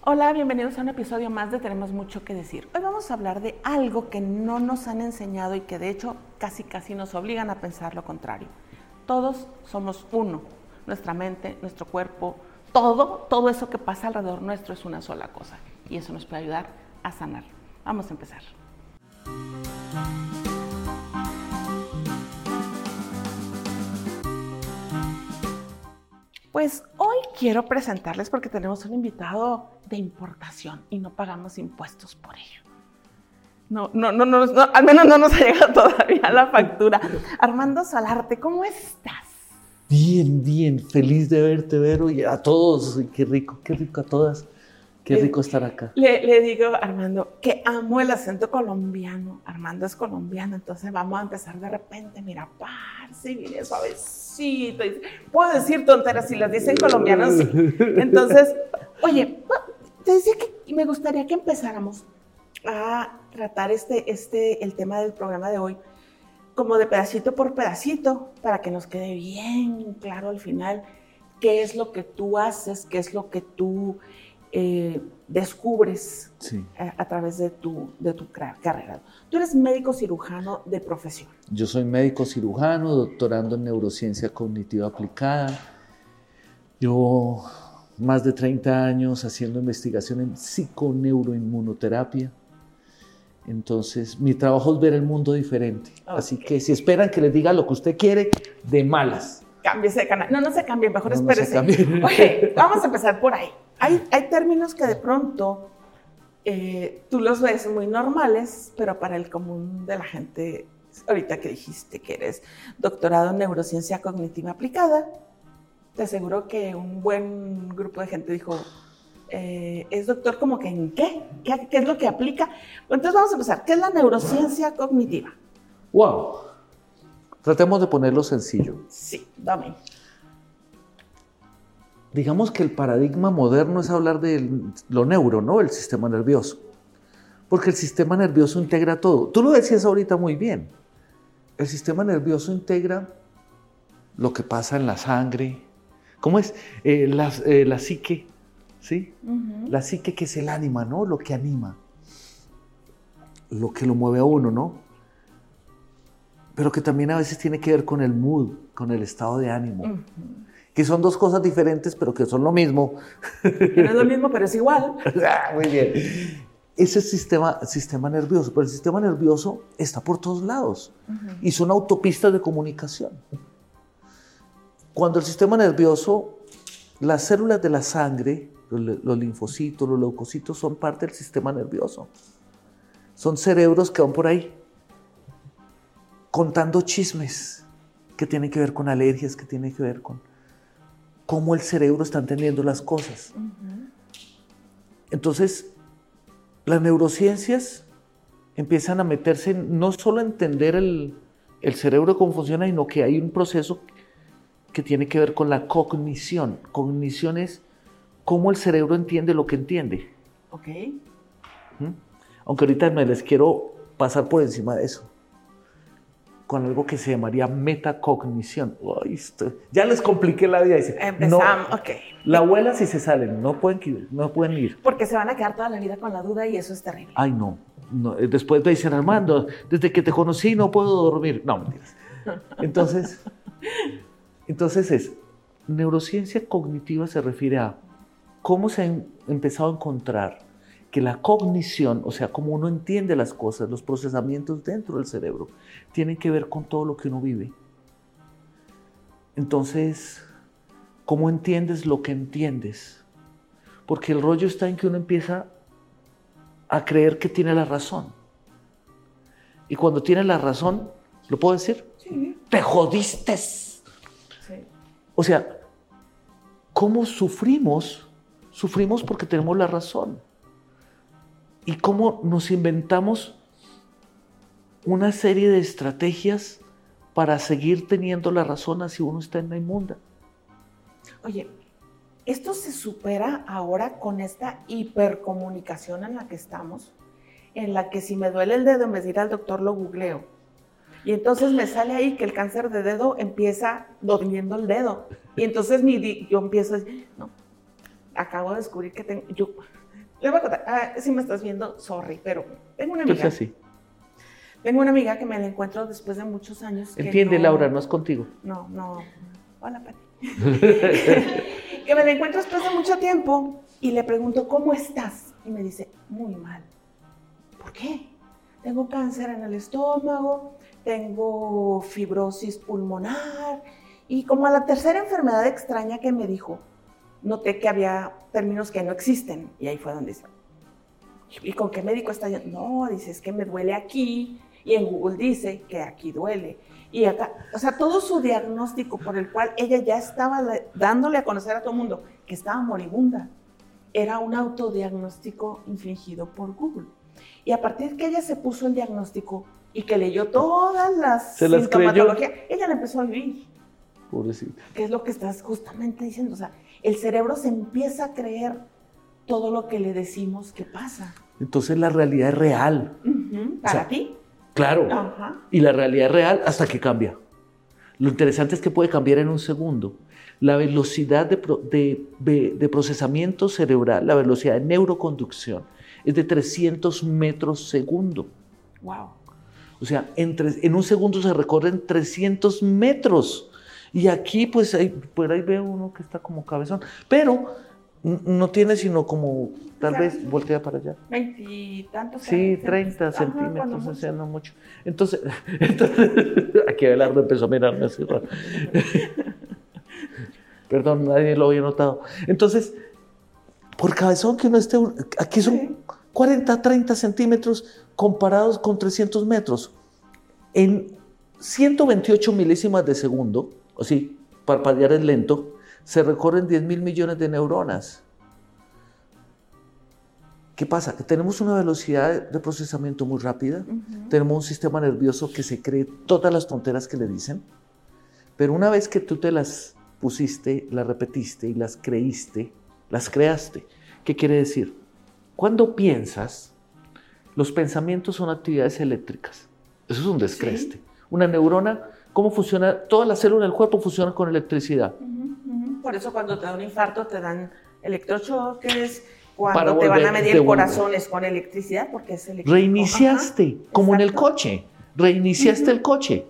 Hola, bienvenidos a un episodio más de Tenemos Mucho que Decir. Hoy vamos a hablar de algo que no nos han enseñado y que de hecho casi nos obligan a pensar lo contrario. Todos somos uno. Nuestra mente, nuestro cuerpo, todo eso que pasa alrededor nuestro es una sola cosa. Y eso nos puede ayudar a sanar. Vamos a empezar. Pues hoy quiero presentarles porque tenemos un invitado de importación y no pagamos impuestos por ello. No, al menos no nos ha llegado todavía la factura. Armando Solarte, ¿cómo estás? Bien, feliz de verte, Vero, y a todos, qué rico a todas, qué rico estar acá. Le digo a Armando que amo el acento colombiano. Armando es colombiano, entonces vamos a empezar de repente, mira, parce, y viene suavecito. Y puedo decir tonteras si las dicen colombianos. Entonces, oye, te decía que me gustaría que empezáramos a tratar el tema del programa de hoy como de pedacito por pedacito, para que nos quede bien claro al final qué es lo que tú haces, qué es lo que tú descubres a través de tu carrera. Tú eres médico cirujano de profesión. Yo soy médico cirujano, doctorando en neurociencia cognitiva aplicada. Llevo más de 30 años haciendo investigación en psiconeuroinmunoterapia. Entonces, mi trabajo es ver el mundo diferente. Okay. Así que si esperan que les diga lo que usted quiere, de malas. Cámbiese de canal. No se cambie, mejor espérese. No Oye, vamos a empezar por ahí. Hay términos que de pronto tú los ves muy normales, pero para el común de la gente, ahorita que dijiste que eres doctorado en neurociencia cognitiva aplicada, te aseguro que un buen grupo de gente dijo, ¿es doctor como que en qué? ¿Qué es lo que aplica? Entonces vamos a empezar. ¿Qué es la neurociencia cognitiva? ¡Wow! Tratemos de ponerlo sencillo. Sí, dame. Digamos que el paradigma moderno es hablar de lo neuro, ¿no? El sistema nervioso. Porque el sistema nervioso integra todo. Tú lo decías ahorita muy bien. El sistema nervioso integra lo que pasa en la sangre. ¿Cómo es? La psique, ¿sí? Uh-huh. La psique, que es el ánima, ¿no? Lo que anima. Lo que lo mueve a uno, ¿no? Pero que también a veces tiene que ver con el mood, con el estado de ánimo. Uh-huh. Que son dos cosas diferentes, pero que son lo mismo. Que no es lo mismo, pero es igual. Muy bien. Ese es el sistema nervioso, pero el sistema nervioso está por todos lados. Uh-huh. Y son autopistas de comunicación. Cuando el sistema nervioso, las células de la sangre, los linfocitos, los leucocitos, son parte del sistema nervioso. Son cerebros que van por ahí contando chismes que tienen que ver con alergias, que tienen que ver con cómo el cerebro está entendiendo las cosas. Uh-huh. Entonces, las neurociencias empiezan a meterse en no solo entender el cerebro cómo funciona, sino que hay un proceso que tiene que ver con la cognición. Cognición es cómo el cerebro entiende lo que entiende. Ok. Aunque ahorita me les quiero pasar por encima de eso, con algo que se llamaría metacognición. Ay, ya les compliqué la vida. Empezamos, no, ok. La abuela si se salen, no pueden ir. Porque se van a quedar toda la vida con la duda y eso es terrible. Ay, no. Después me dicen, Armando, desde que te conocí no puedo dormir. No, mentiras. Entonces neurociencia cognitiva se refiere a cómo se han empezado a encontrar que la cognición, o sea, cómo uno entiende las cosas, los procesamientos dentro del cerebro, tienen que ver con todo lo que uno vive. Entonces, ¿cómo entiendes lo que entiendes? Porque el rollo está en que uno empieza a creer que tiene la razón. Y cuando tiene la razón, ¿lo puedo decir? Sí. ¡Te jodiste! Sí. O sea, ¿cómo sufrimos? Sufrimos porque tenemos la razón. Y cómo nos inventamos una serie de estrategias para seguir teniendo la razón así uno está en la inmunda. Oye, esto se supera ahora con esta hipercomunicación en la que estamos, en la que si me duele el dedo, en vez de ir al doctor, lo googleo. Y entonces me sale ahí que el cáncer de dedo empieza doliendo el dedo. Y entonces yo empiezo a decir, no, acabo de descubrir que tengo... Le voy a contar, si me estás viendo, sorry, pero tengo una amiga. Pues así. Tengo una amiga que me la encuentro después de muchos años. Entiende, Laura, no es contigo. No. Hola, Pati. Que me la encuentro después de mucho tiempo y le pregunto, ¿cómo estás? Y me dice, muy mal. ¿Por qué? Tengo cáncer en el estómago, tengo fibrosis pulmonar y como a la tercera enfermedad extraña que me dijo, noté que había términos que no existen y ahí fue donde dice, ¿y con qué médico está yendo? No, dice, es que me duele aquí y en Google dice que aquí duele. Y acá, o sea, todo su diagnóstico por el cual ella ya estaba dándole a conocer a todo el mundo que estaba moribunda, era un autodiagnóstico infligido por Google. Y a partir de que ella se puso el diagnóstico y que leyó todas las sintomatologías, ella la empezó a vivir. Pobrecita. Que es lo que estás justamente diciendo. O sea, el cerebro se empieza a creer todo lo que le decimos que pasa. Entonces la realidad es real. ¿Para ti? Claro. Ajá. Y la realidad es real hasta que cambia. Lo interesante es que puede cambiar en un segundo. La velocidad de procesamiento cerebral, la velocidad de neuroconducción, es de 300 metros segundo. Wow. O sea, en un segundo se recorren 300 metros. Y aquí, pues, por ahí veo uno que está como cabezón. Pero no tiene sino como, tal vez, voltea para allá. 20 y tantos. Sí, 30 centímetros, o sea, no mucho. Entonces aquí Abelardo empezó a mirarme así raro. Perdón, nadie lo había notado. Entonces, por cabezón que uno esté, aquí son 40, 30 centímetros comparados con 300 metros. En 128 milésimas de segundo, o sí, parpadear es lento, se recorren 10.000 millones de neuronas. ¿Qué pasa? Que tenemos una velocidad de procesamiento muy rápida, tenemos un sistema nervioso que se cree todas las tonteras que le dicen, pero una vez que tú te las pusiste, las repetiste y las creíste, las creaste. ¿Qué quiere decir? Cuando piensas, los pensamientos son actividades eléctricas. Eso es un descreste. Sí. Una neurona, ¿cómo funciona? Todas las células del cuerpo funcionan con electricidad. Por eso cuando te da un infarto te dan electrochoques, cuando te van a medir el corazón es con electricidad porque es eléctrico. Reiniciaste, como en el coche. Reiniciaste el coche.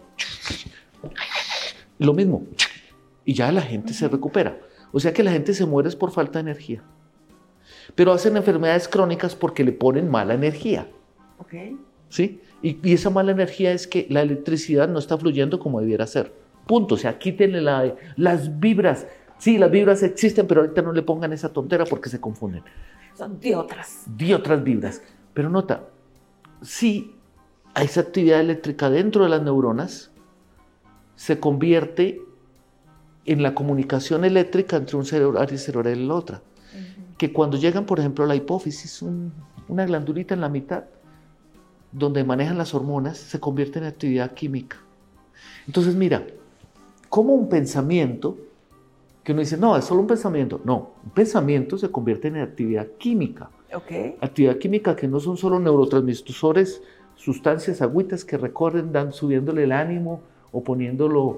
Lo mismo. Y ya la gente se recupera. O sea que la gente se muere por falta de energía. Pero hacen enfermedades crónicas porque le ponen mala energía. ¿Sí? Y esa mala energía es que la electricidad no está fluyendo como debiera ser. Punto. O sea, quítenle las vibras. Sí, las vibras existen, pero ahorita no le pongan esa tontera porque se confunden. Son diotras. Diotras vibras. Pero nota, si hay esa actividad eléctrica dentro de las neuronas, se convierte en la comunicación eléctrica entre un cerebral y cerebral y la otra. Que cuando llegan, por ejemplo, a la hipófisis, una glandulita en la mitad, donde manejan las hormonas, se convierte en actividad química. Entonces, mira, como un pensamiento, que uno dice, no, es solo un pensamiento. No, un pensamiento se convierte en actividad química. Actividad química que no son solo neurotransmisores, sustancias, agüitas que recorren, subiéndole el ánimo o poniéndolo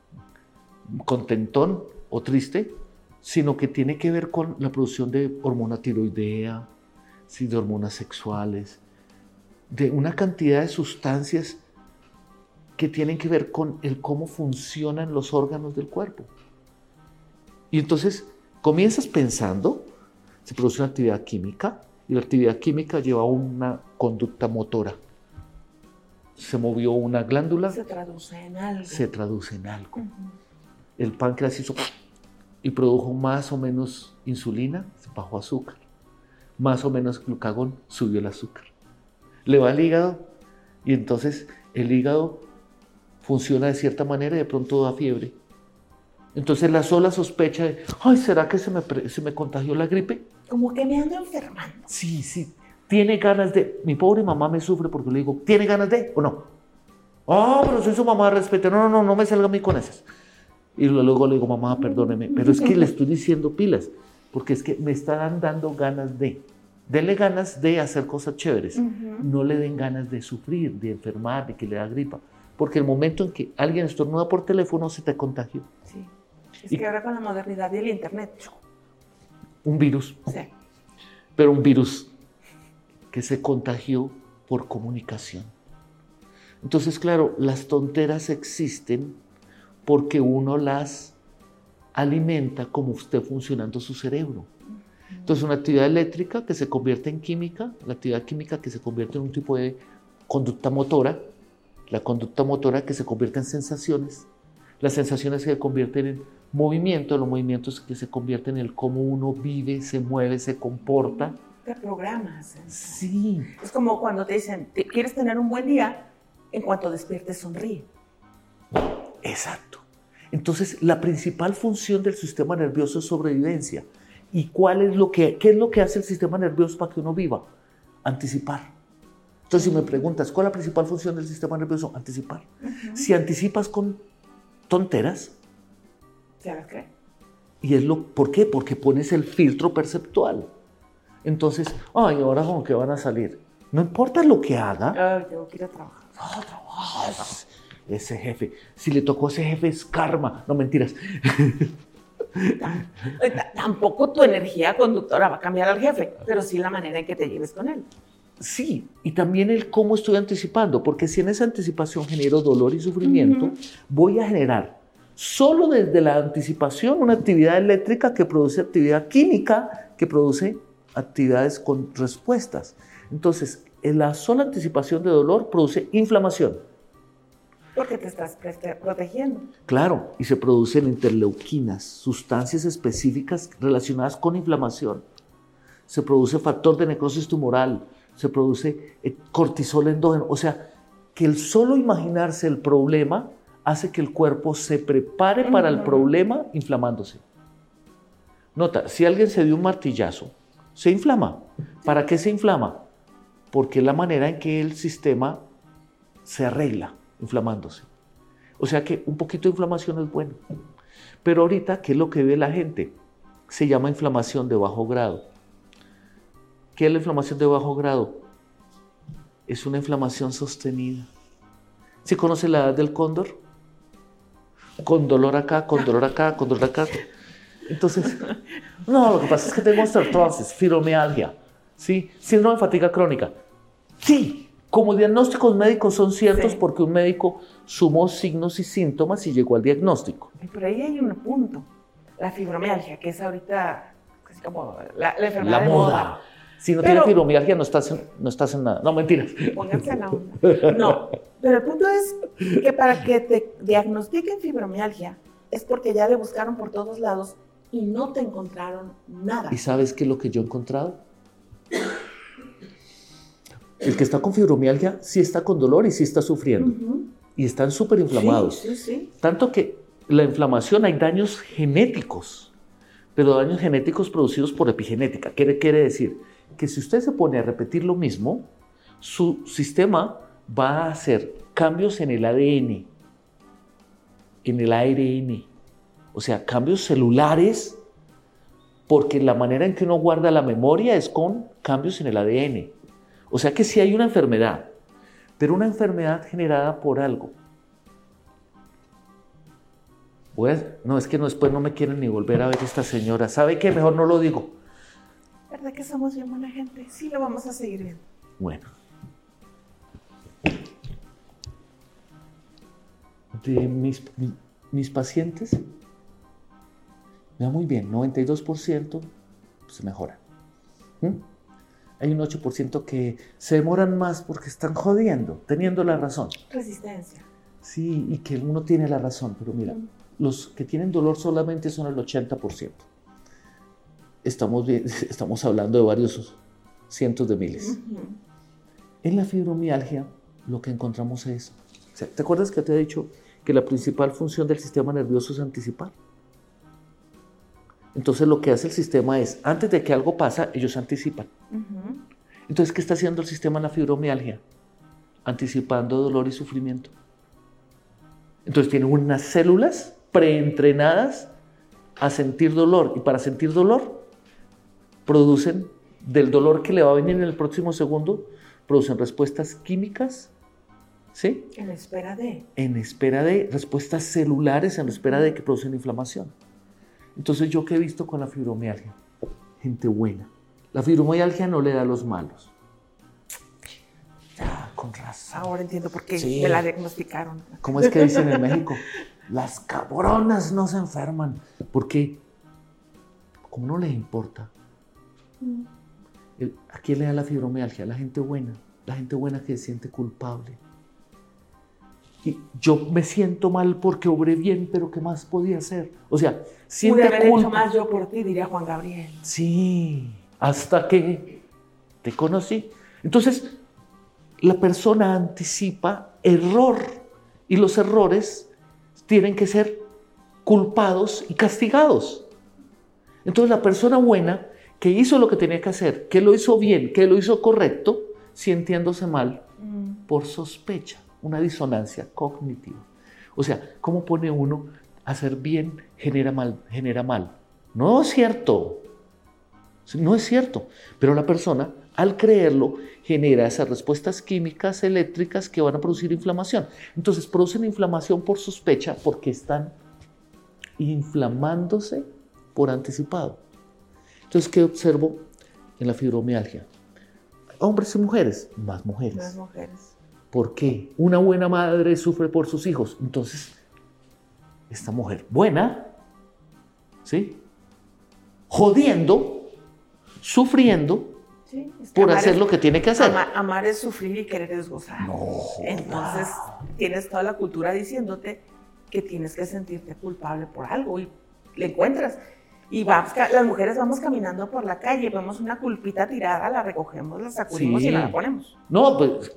contentón o triste, sino que tiene que ver con la producción de hormona tiroidea, sí, de hormonas sexuales, de una cantidad de sustancias que tienen que ver con el cómo funcionan los órganos del cuerpo. Y entonces comienzas pensando, se produce una actividad química y la actividad química lleva a una conducta motora. Se movió una glándula. Se traduce en algo. Se traduce en algo. El páncreas hizo y produjo más o menos insulina, se bajó azúcar. Más o menos glucagón, subió el azúcar. Le va al hígado y entonces el hígado funciona de cierta manera y de pronto da fiebre. Entonces la sola sospecha de, ay, ¿será que se me contagió la gripe? Como que me ando enfermando. Sí. Tiene ganas de, mi pobre mamá me sufre porque le digo, ¿tiene ganas de o no? Pero soy su mamá, respete, no me salga a mí con esas. Y luego le digo, mamá, perdóneme, pero es que le estoy diciendo pilas, porque es que me están dando ganas de. Denle ganas de hacer cosas chéveres. No le den ganas de sufrir, de enfermar, de que le da gripa. Porque el momento en que alguien estornuda por teléfono se te contagió. Sí. Es que ahora con la modernidad y el internet. Un virus. Sí. Pero un virus que se contagió por comunicación. Entonces, claro, las tonteras existen porque uno las alimenta como esté funcionando su cerebro. Entonces, una actividad eléctrica que se convierte en química, la actividad química que se convierte en un tipo de conducta motora, la conducta motora que se convierte en sensaciones, las sensaciones que se convierten en movimiento, los movimientos que se convierten en el cómo uno vive, se mueve, se comporta. Te programas. Sí. Es como cuando te dicen, ¿quieres tener un buen día? En cuanto despiertes, sonríe. Exacto. Entonces, la principal función del sistema nervioso es sobrevivencia. ¿Y qué es lo que hace el sistema nervioso para que uno viva? Anticipar. Entonces, si me preguntas, ¿cuál es la principal función del sistema nervioso? Anticipar. Si anticipas con tonteras, ¿sabes qué? ¿Por qué? Porque pones el filtro perceptual. Entonces, ay, ahora como que van a salir. No importa lo que haga. Ay, tengo que ir a trabajar. No, trabajas. Ese jefe, si le tocó a ese jefe es karma. No, mentiras. Tampoco tu energía conductora va a cambiar al jefe, pero sí la manera en que te lleves con él. Sí, y también el cómo estoy anticipando, porque si en esa anticipación genero dolor y sufrimiento, voy a generar solo desde la anticipación una actividad eléctrica que produce actividad química, que produce actividades con respuestas. Entonces, la sola anticipación de dolor produce inflamación. Porque te estás protegiendo. Claro, y se producen interleuquinas, sustancias específicas relacionadas con inflamación. Se produce factor de necrosis tumoral, se produce cortisol endógeno. O sea, que el solo imaginarse el problema hace que el cuerpo se prepare para el problema inflamándose. Nota, si alguien se dio un martillazo, se inflama. ¿Para qué se inflama? Porque es la manera en que el sistema se arregla, inflamándose. O sea que un poquito de inflamación es bueno. Pero ahorita, ¿qué es lo que ve la gente? Se llama inflamación de bajo grado. ¿Qué es la inflamación de bajo grado? Es una inflamación sostenida. ¿Sí conoce la edad del cóndor? Con dolor acá, con dolor acá, con dolor acá. Entonces, no, lo que pasa es que tengo osteoartrosis, fibromialgia, ¿sí? Síndrome de fatiga crónica. Sí, como diagnósticos médicos son ciertos porque un médico sumó signos y síntomas y llegó al diagnóstico. Pero ahí hay un punto. La fibromialgia, que es ahorita casi como la enfermedad de moda. Si no tienes fibromialgia, no estás en nada. No, mentiras. Pónganse en la onda. No, pero el punto es que para que te diagnostiquen fibromialgia es porque ya le buscaron por todos lados y no te encontraron nada. ¿Y sabes qué es lo que yo he encontrado? El que está con fibromialgia sí está con dolor y sí está sufriendo. Y están súper inflamados. Sí. Tanto que la inflamación, hay daños genéticos, pero daños genéticos producidos por epigenética. ¿Qué quiere decir? Que si usted se pone a repetir lo mismo, su sistema va a hacer cambios en el ADN, en el ARN, o sea, cambios celulares, porque la manera en que uno guarda la memoria es con cambios en el ADN. O sea que sí hay una enfermedad, pero una enfermedad generada por algo. No, es que después no me quieren ni volver a ver esta señora. ¿Sabe qué? Mejor no lo digo. ¿Verdad que somos bien buena gente? Sí, lo vamos a seguir viendo. Bueno. De mis pacientes, me va muy bien, 92% se mejoran. Hay un 8% que se demoran más porque están jodiendo, teniendo la razón. Resistencia. Sí, y que uno tiene la razón, pero mira, los que tienen dolor solamente son el 80%. Estamos hablando de varios cientos de miles. En la fibromialgia lo que encontramos es, o sea, ¿te acuerdas que te he dicho que la principal función del sistema nervioso es anticipar? Entonces lo que hace el sistema es, antes de que algo pasa, ellos anticipan. Entonces, ¿qué está haciendo el sistema en la fibromialgia? Anticipando dolor y sufrimiento. Entonces tiene unas células preentrenadas a sentir dolor, y para sentir dolor producen, del dolor que le va a venir en el próximo segundo, producen respuestas químicas, ¿sí? En espera de. En espera de respuestas celulares, en espera de que producen inflamación. Entonces, ¿yo qué he visto con la fibromialgia? Gente buena. La fibromialgia no le da a los malos. con razón. Ahora entiendo por qué Sí. me la diagnosticaron. ¿Cómo es que dicen en México? Las cabronas no se enferman. Porque, como no les importa, ¿a quién le da la fibromialgia? A la gente buena. La gente buena que se siente culpable. Y yo me siento mal porque obré bien, pero ¿qué más podía hacer? O sea, Pude siente haber hecho culpa. más yo por ti, diría Juan Gabriel. Sí, hasta que te conocí. Entonces, la persona anticipa error y los errores tienen que ser culpados y castigados. Entonces, la persona buena que hizo lo que tenía que hacer, que lo hizo bien, que lo hizo correcto, sintiéndose mal por sospecha, una disonancia cognitiva. O sea, ¿cómo pone uno hacer bien genera mal? Genera mal. No es cierto. No es cierto. Pero la persona, al creerlo, genera esas respuestas químicas, eléctricas que van a producir inflamación. Entonces, producen inflamación por sospecha porque están inflamándose por anticipado. Entonces, ¿qué observo en la fibromialgia? Hombres y mujeres, más mujeres. Las mujeres. ¿Por qué? Una buena madre sufre por sus hijos. Entonces, esta mujer buena, ¿sí? Jodiendo, sufriendo, Sí, es que por amar hacer es- lo que tiene que hacer. Amar es sufrir y querer es gozar. Entonces, tienes toda la cultura diciéndote que tienes que sentirte culpable por algo y le encuentras. Y las mujeres vamos caminando por la calle, vemos una culpita tirada, la recogemos, la sacudimos Sí. y la ponemos. No, pues.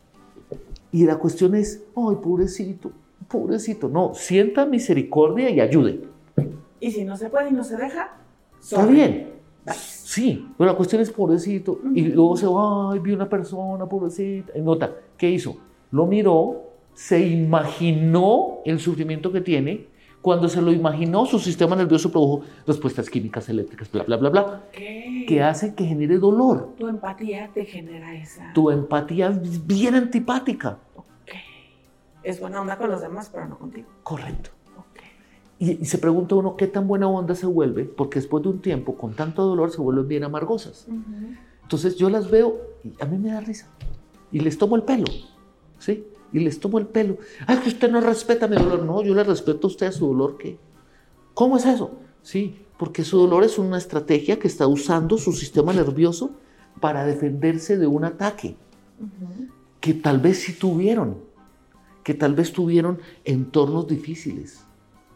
Y la cuestión es, ay, pobrecito, pobrecito. No, sienta misericordia y ayude. Y si no se puede y no se deja, Está bien. Sí, pero la cuestión es pobrecito. Y luego se va, ay, vi una persona, pobrecita. Y nota, ¿qué hizo? Lo miró, se imaginó el sufrimiento que tiene. Cuando se lo imaginó, su sistema nervioso produjo respuestas químicas, eléctricas, bla, bla, bla, bla, que hacen que genere dolor. Tu empatía te genera esa. Tu empatía es bien antipática. Ok. Es buena onda con los demás, pero no contigo. Correcto. Ok. Y se pregunta uno qué tan buena onda se vuelve, porque después de un tiempo, con tanto dolor, se vuelven bien amargosas. Entonces yo las veo y a mí me da risa. Y les tomo el pelo, ¿sí? Y les tomo el pelo. Ay, que usted no respeta mi dolor. No, yo le respeto a usted a su dolor. ¿Qué? ¿Cómo es eso? Sí, porque su dolor es una estrategia que está usando su sistema nervioso para defenderse de un ataque que tal vez sí tuvieron, que tal vez tuvieron entornos difíciles.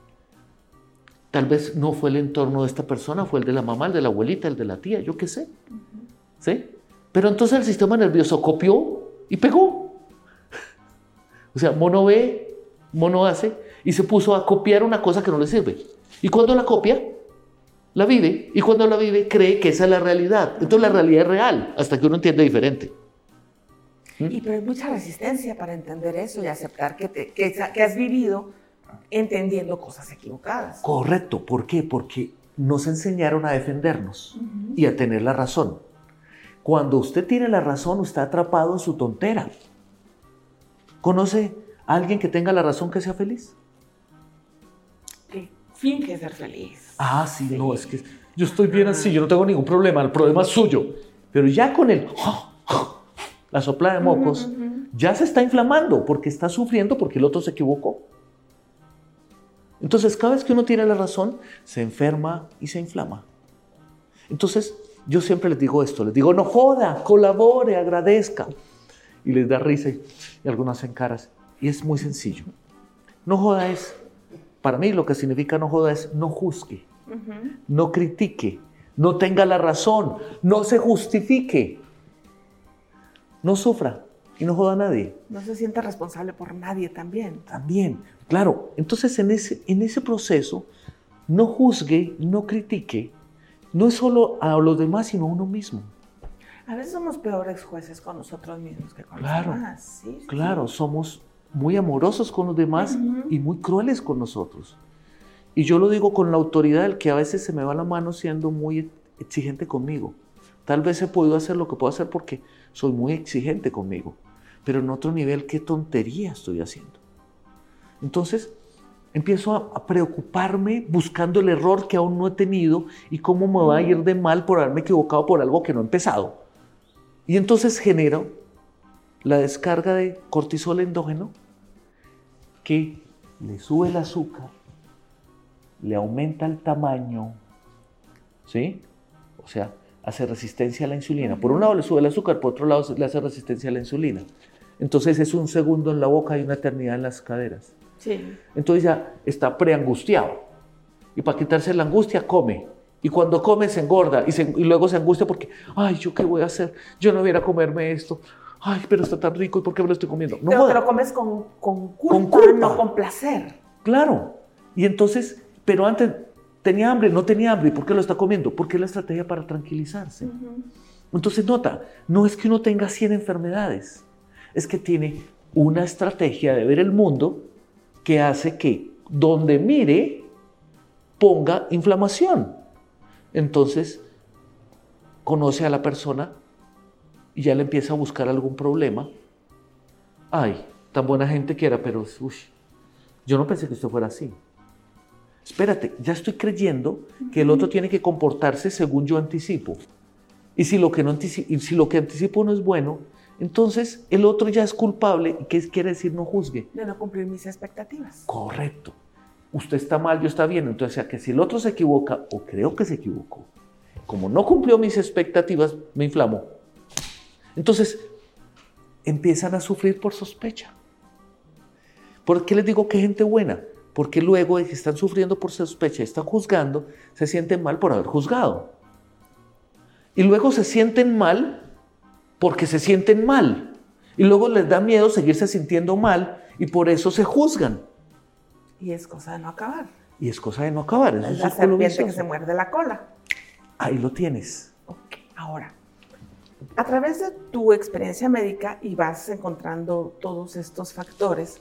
Tal vez no fue el entorno de esta persona, fue el de la mamá, el de la abuelita, el de la tía, yo qué sé. ¿Sí? Pero entonces el sistema nervioso copió y pegó. O sea, mono ve, mono hace, y se puso a copiar una cosa que no le sirve. Y cuando la copia, la vive, y cuando la vive, cree que esa es la realidad. Entonces la realidad es real, hasta que uno entiende diferente. Pero hay mucha resistencia para entender eso y aceptar que has vivido entendiendo cosas equivocadas. Correcto. ¿Por qué? Porque nos enseñaron a defendernos y a tener la razón. Cuando usted tiene la razón, usted está atrapado en su tontera. ¿Conoce a alguien que tenga la razón que sea feliz? Que finge ser feliz. Ah, sí, no, es que yo estoy bien así, yo no tengo ningún problema, el problema es suyo. Pero ya con la sopla de mocos, ya se está inflamando porque está sufriendo porque el otro se equivocó. Entonces, cada vez que uno tiene la razón, se enferma y se inflama. Entonces, yo siempre les digo esto, les digo, no joda, colabore, agradezca. Y les da risa y algunas hacen caras. Y es muy sencillo. No joda es, para mí lo que significa no joda es no juzgue, no critique, no tenga la razón, no se justifique, no sufra y no joda a nadie. No se siente responsable por nadie también. También, claro. Entonces en ese proceso, no juzgue, no critique, no es solo a los demás, sino a uno mismo. A veces somos peores jueces con nosotros mismos que con Claro, los demás. Sí, claro, somos muy amorosos con los demás y muy crueles con nosotros. Y yo lo digo con la autoridad del que a veces se me va la mano siendo muy exigente conmigo. Tal vez he podido hacer lo que puedo hacer porque soy muy exigente conmigo, pero en otro nivel, ¿qué tontería estoy haciendo? Entonces, empiezo a preocuparme buscando el error que aún no he tenido y cómo me va a ir de mal por haberme equivocado por algo que no he empezado. Y entonces genero la descarga de cortisol endógeno que le sube el azúcar, le aumenta el tamaño, ¿sí? O sea, hace resistencia a la insulina. Por un lado le sube el azúcar, por otro lado le hace resistencia a la insulina. Entonces es un segundo en la boca y una eternidad en las caderas. Sí. Entonces ya está preangustiado. Y para quitarse la angustia, come. Y cuando come se engorda y luego se angustia porque, ay, ¿yo qué voy a hacer? Yo no hubiera comerme esto. Ay, pero está tan rico, ¿y por qué me lo estoy comiendo? No, pero te lo comes con culpa, no con placer. Claro. Y entonces, pero antes tenía hambre, no tenía hambre. ¿Y por qué lo está comiendo? Porque es la estrategia para tranquilizarse. Entonces nota, no es que uno tenga 100 enfermedades. Es que tiene una estrategia de ver el mundo que hace que donde mire ponga inflamación. Entonces conoce a la persona y ya le empieza a buscar algún problema. Ay, tan buena gente que era, pero yo no pensé que esto fuera así. Espérate, ya estoy creyendo que el otro tiene que comportarse según yo anticipo. Y si lo que anticipo no es bueno, entonces el otro ya es culpable. ¿Y qué quiere decir no juzgue? De no cumplir mis expectativas. Correcto. Usted está mal, yo está bien. Entonces, o sea, que si el otro se equivoca o creo que se equivocó, como no cumplió mis expectativas, me inflamó. Entonces, empiezan a sufrir por sospecha. ¿Por qué les digo que gente buena? Porque luego de que están sufriendo por sospecha y están juzgando, se sienten mal por haber juzgado. Y luego se sienten mal porque se sienten mal. Y luego les da miedo seguirse sintiendo mal y por eso se juzgan. Y es cosa de no acabar. Y es cosa de no acabar. Es la serpiente que se muerde la cola. Ahí lo tienes. Okay. Ahora, a través de tu experiencia médica y vas encontrando todos estos factores,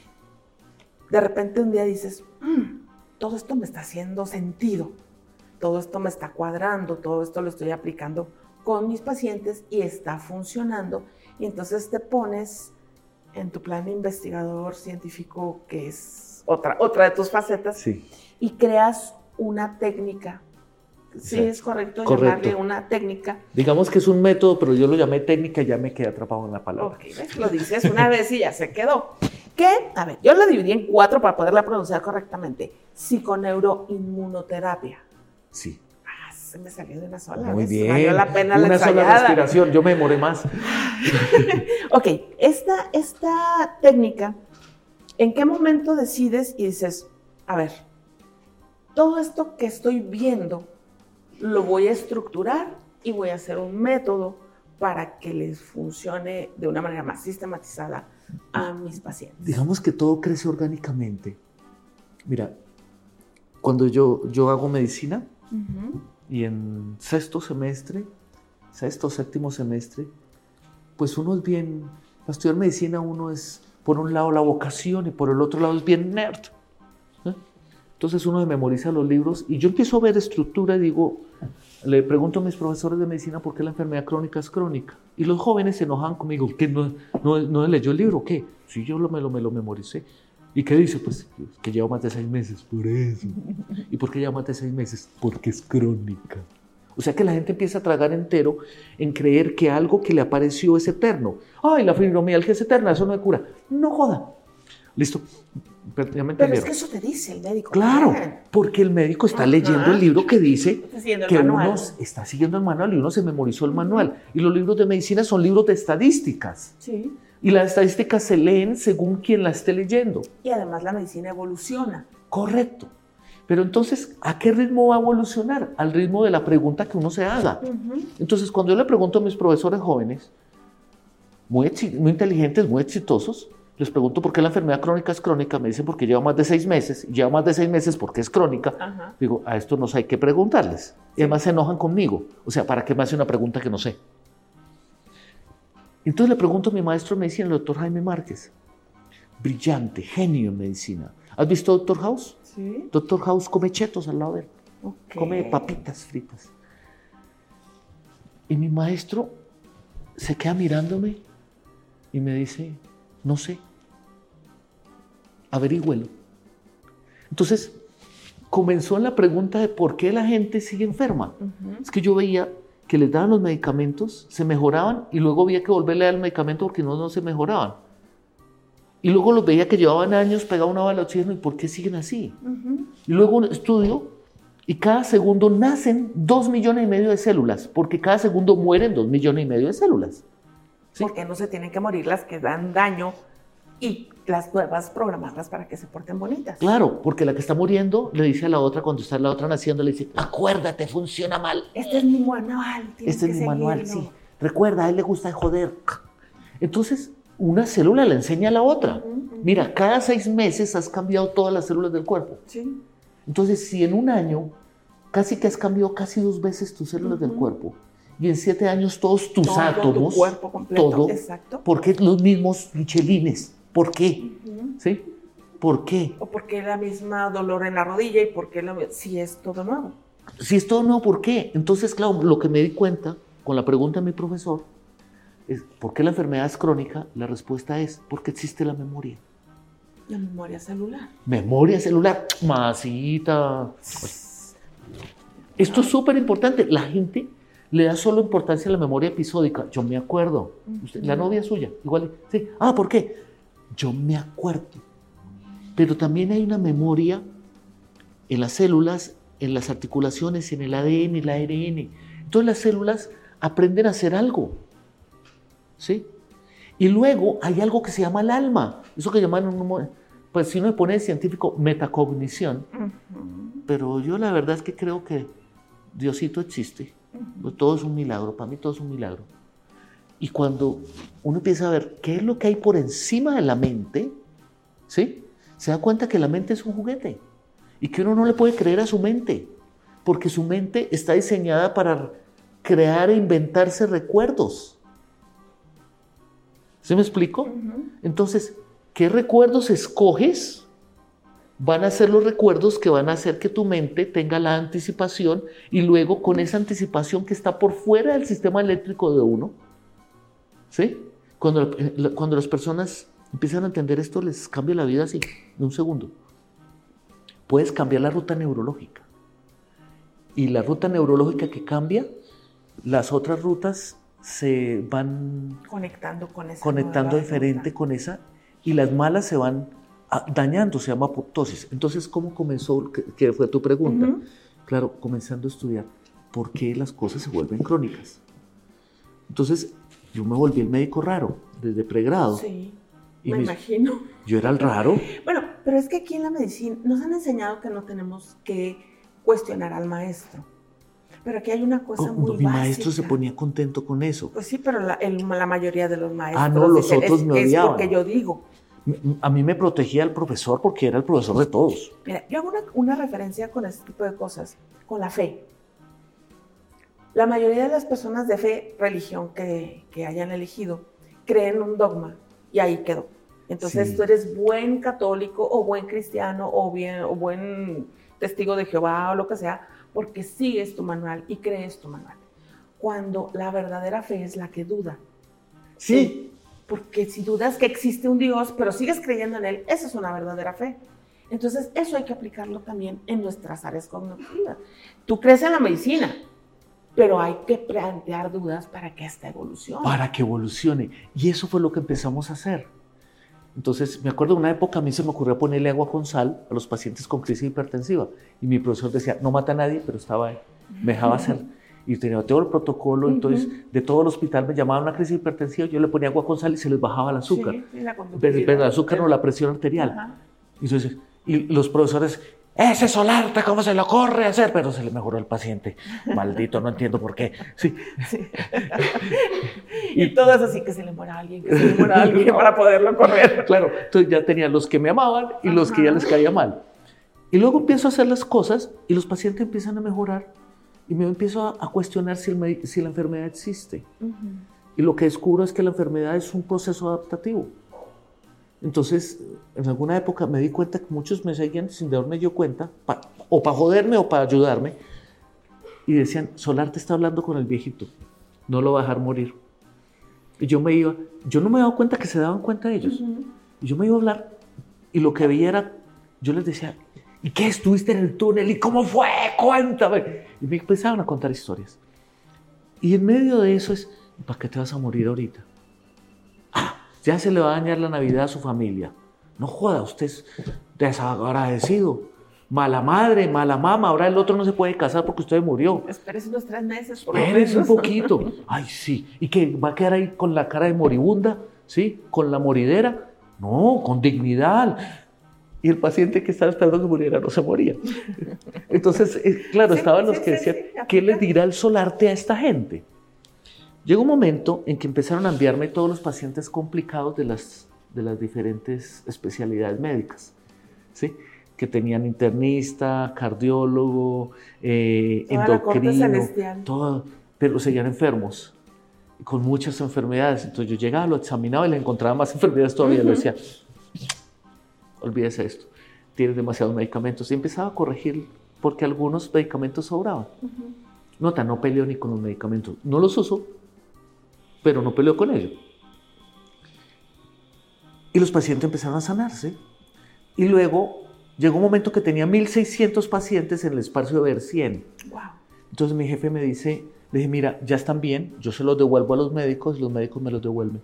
de repente un día dices, todo esto me está haciendo sentido, todo esto me está cuadrando, todo esto lo estoy aplicando con mis pacientes y está funcionando. Y entonces te pones en tu plan de investigador científico, que es otra de tus facetas, sí. Y creas una técnica. Sí, es correcto llamarle una técnica. Digamos que es un método, pero yo lo llamé técnica y ya me quedé atrapado en la palabra. Ok, ¿ves? Lo dices una vez y ya se quedó. ¿Qué? A ver, yo la dividí en 4 para poderla pronunciar correctamente. Psiconeuroinmunoterapia. Sí. Se me salió de una sola. Muy ¿ves? bien. Valió la pena una la ensayada. sola respiración, yo me demoré más. Ok, esta técnica, ¿en qué momento decides y dices, a ver, todo esto que estoy viendo lo voy a estructurar y voy a hacer un método para que les funcione de una manera más sistematizada a mis pacientes? Digamos que todo crece orgánicamente. Mira, cuando yo hago medicina, y en sexto, séptimo semestre, pues uno es bien, para estudiar medicina uno es, por un lado la vocación y por el otro lado es bien nerd. Entonces uno memoriza los libros y yo empiezo a ver estructura y digo, le pregunto a mis profesores de medicina por qué la enfermedad crónica es crónica. Y los jóvenes se enojan conmigo, ¿qué no leyó el libro? ¿Qué? Sí, yo me lo memoricé. ¿Y qué dice? Pues que lleva más de 6 meses, por eso. ¿Y por qué lleva más de 6 meses? Porque es crónica. O sea que la gente empieza a tragar entero en creer que algo que le apareció es eterno. Ay, la fibromialgia es eterna, eso no me cura. No joda. Listo. Pero es que eso te dice el médico. Claro, porque el médico está leyendo el libro que dice que uno está siguiendo el manual y uno se memorizó el manual. Y los libros de medicina son libros de estadísticas. Sí. Y las estadísticas se leen según quien la esté leyendo. Y además la medicina evoluciona. Correcto. Pero entonces, ¿a qué ritmo va a evolucionar? Al ritmo de la pregunta que uno se haga. Entonces, cuando yo le pregunto a mis profesores jóvenes, muy inteligentes, muy exitosos, les pregunto por qué la enfermedad crónica es crónica, me dicen porque lleva más de 6 meses, y lleva más de 6 meses porque es crónica. Digo, a estos no hay que preguntarles. Y además se enojan conmigo. O sea, ¿para qué me hace una pregunta que no sé? Entonces le pregunto a mi maestro de medicina, el doctor Jaime Márquez, brillante, genio en medicina. ¿Has visto Doctor House? Sí. Doctor House come chetos al lado de él. Okay. Come papitas fritas. Y mi maestro se queda mirándome y me dice, no sé, averígüelo. Entonces comenzó en la pregunta de por qué la gente sigue enferma. Es que yo veía que les daban los medicamentos, se mejoraban y luego había que volverle a dar el medicamento porque no se mejoraban. Y luego los veía que llevaban años pegados a una bala de oxígeno y ¿por qué siguen así? Y luego un estudio y cada segundo nacen 2,5 millones de células, porque cada segundo mueren 2,5 millones de células. ¿Sí? Porque no se tienen que morir las que dan daño y las nuevas programarlas para que se porten bonitas. Claro, porque la que está muriendo le dice a la otra, cuando está la otra naciendo, le dice, acuérdate, funciona mal. Este es mi manual. Este es mi manual, sí. Recuerda, a él le gusta joder. Entonces, una célula le enseña a la otra. Mira, cada 6 meses has cambiado todas las células del cuerpo. Sí. Entonces, si en un año casi que has cambiado casi 2 veces tus células del cuerpo, y en 7 años todos tus átomos, tu cuerpo completo, todo, exacto. ¿por qué los mismos michelines? ¿Por qué? ¿Sí? ¿Por qué? O porque la misma dolor en la rodilla y porque si es todo nuevo. Si es todo nuevo, ¿por qué? Entonces, claro, lo que me di cuenta con la pregunta de mi profesor es ¿por qué la enfermedad es crónica? La respuesta es porque existe la memoria. La memoria celular. Memoria celular, masita. Esto es súper importante. La gente le da solo importancia a la memoria episódica. Yo me acuerdo. Usted, la novia suya, igual. Sí. Ah, ¿por qué? Yo me acuerdo. Pero también hay una memoria en las células, en las articulaciones, en el ADN, el ARN. Entonces las células aprenden a hacer algo. ¿Sí? Y luego hay algo que se llama el alma. Eso que llaman, pues si uno le pone científico, metacognición. Pero yo la verdad es que creo que Diosito existe. Pues todo es un milagro, para mí todo es un milagro. Y cuando uno empieza a ver qué es lo que hay por encima de la mente, ¿sí? Se da cuenta que la mente es un juguete y que uno no le puede creer a su mente, porque su mente está diseñada para crear e inventarse recuerdos. ¿Sí me explico? Entonces, ¿qué recuerdos escoges? Van a ser los recuerdos que van a hacer que tu mente tenga la anticipación y luego con esa anticipación que está por fuera del sistema eléctrico de uno, ¿sí? Cuando las personas empiezan a entender esto, les cambia la vida así, en un segundo. Puedes cambiar la ruta neurológica. Y la ruta neurológica que cambia, las otras rutas se van conectando diferente con esa, y las malas se van dañando, se llama apoptosis. Entonces, ¿cómo comenzó? ¿Qué fue tu pregunta? Claro, comenzando a estudiar por qué las cosas se vuelven crónicas. Entonces, yo me volví el médico raro, desde pregrado. Sí, me imagino. Yo era el raro. Bueno, pero es que aquí en la medicina nos han enseñado que no tenemos que cuestionar al maestro. Pero aquí hay una cosa muy básica. Mi maestro se ponía contento con eso. Pues sí, pero la mayoría de los maestros... Ah, no, los otros me odiaban. Es porque yo digo. A mí me protegía el profesor porque era el profesor de todos. Mira, yo hago una referencia con este tipo de cosas, con la fe. La mayoría de las personas de fe, religión que hayan elegido, creen un dogma y ahí quedó. Entonces tú eres buen católico o buen cristiano o buen testigo de Jehová o lo que sea, porque sigues tu manual y crees tu manual. Cuando la verdadera fe es la que duda. Sí. Porque si dudas que existe un Dios, pero sigues creyendo en Él, esa es una verdadera fe. Entonces, eso hay que aplicarlo también en nuestras áreas cognitivas. Tú crees en la medicina, pero hay que plantear dudas para que esta evolucione. Para que evolucione. Y eso fue lo que empezamos a hacer. Entonces, me acuerdo de una época, a mí se me ocurrió ponerle agua con sal a los pacientes con crisis hipertensiva. Y mi profesor decía, no mata a nadie, pero estaba ahí. Me dejaba hacer. Y tenía todo el protocolo, entonces de todo el hospital me llamaban a una crisis hipertensiva, yo le ponía agua con sal y se les bajaba el azúcar. Sí, pero el azúcar no, la presión arterial. Y los profesores, ese Solarte, ¿cómo se le ocurre hacer? Pero se le mejoró el paciente. Maldito, no entiendo por qué. Sí. Y todo eso sí, que se le muera a alguien, para poderlo correr. Claro, entonces ya tenía los que me amaban y los que ya les caía mal. Y luego empiezo a hacer las cosas y los pacientes empiezan a mejorar. Y me empiezo a cuestionar si la enfermedad existe. Y lo que descubro es que la enfermedad es un proceso adaptativo. Entonces, en alguna época me di cuenta que muchos me seguían sin darme yo cuenta, o para joderme o para ayudarme. Y decían, Solarte está hablando con el viejito, no lo va a dejar morir. Y yo no me daba cuenta que se daban cuenta ellos. Y yo me iba a hablar, y lo que veía era, yo les decía, ¿y qué? ¿Estuviste en el túnel? ¿Y cómo fue? Cuéntame. Y me empezaban a contar historias. Y en medio de eso es, ¿para qué te vas a morir ahorita? Ya se le va a dañar la Navidad a su familia. No joda, usted es desagradecido. Mala madre, mala mamá, ahora el otro no se puede casar porque usted murió. Espérese unos 3 meses. Por lo Espérese un menos. poquito. Ay, sí. ¿Y que va a quedar ahí con la cara de moribunda? ¿Sí? ¿Con la moridera? No, con dignidad. Y el paciente que estaba esperando que muriera no se moría. Entonces, claro, Sí, estaban sí, los que sí, decían, sí, ¿qué les dirá el solarte a esta gente? Llegó un momento en que empezaron a enviarme todos los pacientes complicados de las diferentes especialidades médicas, ¿sí? Que tenían internista, cardiólogo, Toda la corte endocrino, celestial. todo, pero seguían enfermos, con muchas enfermedades. Entonces yo llegaba, lo examinaba y le encontraba más enfermedades todavía. Le decía, olvídese esto, tienes demasiados medicamentos. Y empezaba a corregir porque algunos medicamentos sobraban. Nota, no peleó ni con los medicamentos. No los uso, pero no peleó con ellos. Y los pacientes empezaron a sanarse. Y luego llegó un momento que tenía 1.600 pacientes en el espacio de ver 100. Wow. Entonces mi jefe me dice, le dije, mira, ya están bien, yo se los devuelvo a los médicos y los médicos me los devuelven.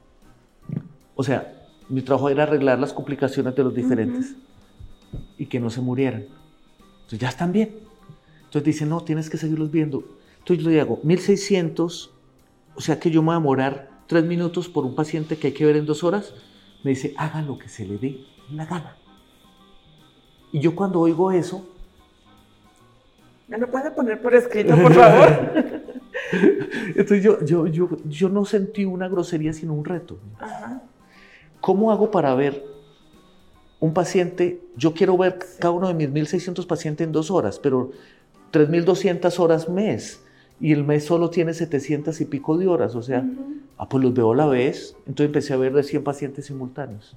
O sea, mi trabajo era arreglar las complicaciones de los diferentes y que no se murieran. Entonces ya están bien. Entonces dice, no, tienes que seguirlos viendo. Entonces yo le digo, 1.600, o sea que yo me voy a demorar 3 minutos por un paciente que hay que ver en 2 horas. Me dice, haga lo que se le dé la gana. Y yo cuando oigo eso... ¿Me lo puede poner por escrito, por favor? Entonces yo no sentí una grosería, sino un reto. Ajá. ¿Cómo hago para ver un paciente? Yo quiero ver cada uno de mis 1.600 pacientes en 2 horas, pero 3.200 horas mes. Y el mes solo tiene 700 y pico de horas. O sea, pues los veo a la vez. Entonces empecé a ver de 100 pacientes simultáneos.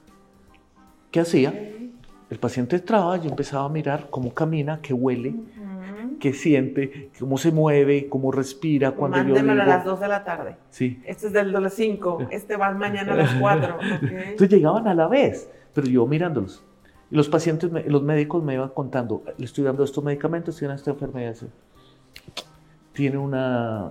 ¿Qué hacía? El paciente entraba, yo empezaba a mirar cómo camina, qué huele, qué siente, cómo se mueve, cómo respira. Cuando Mándemelo yo digo, a las 2 de la tarde. Sí. Este es del 5, este va mañana a las 4. Okay. Entonces llegaban a la vez, pero yo mirándolos. Y los pacientes, los médicos me iban contando, le estoy dando estos medicamentos, tiene esta enfermedad, tiene una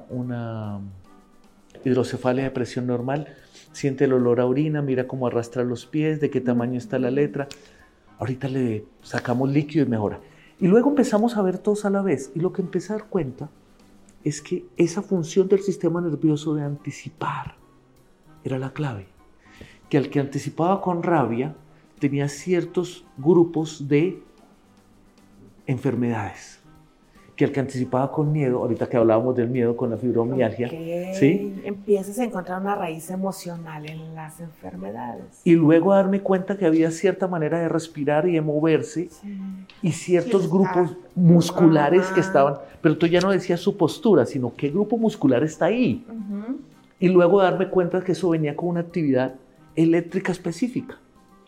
hidrocefalia de presión normal, siente el olor a orina, mira cómo arrastra los pies, de qué tamaño está la letra. Ahorita le sacamos líquido y mejora. Y luego empezamos a ver todos a la vez. Y lo que empecé a dar cuenta es que esa función del sistema nervioso de anticipar era la clave. Que al que anticipaba con rabia tenía ciertos grupos de enfermedades. Que al que anticipaba con miedo, ahorita que hablábamos del miedo con la fibromialgia, ¿sí? Empiezas a encontrar una raíz emocional en las enfermedades. Y luego a darme cuenta que había cierta manera de respirar y de moverse, y ciertos grupos musculares que estaban, pero tú ya no decías su postura, sino qué grupo muscular está ahí. Y luego darme cuenta que eso venía con una actividad eléctrica específica.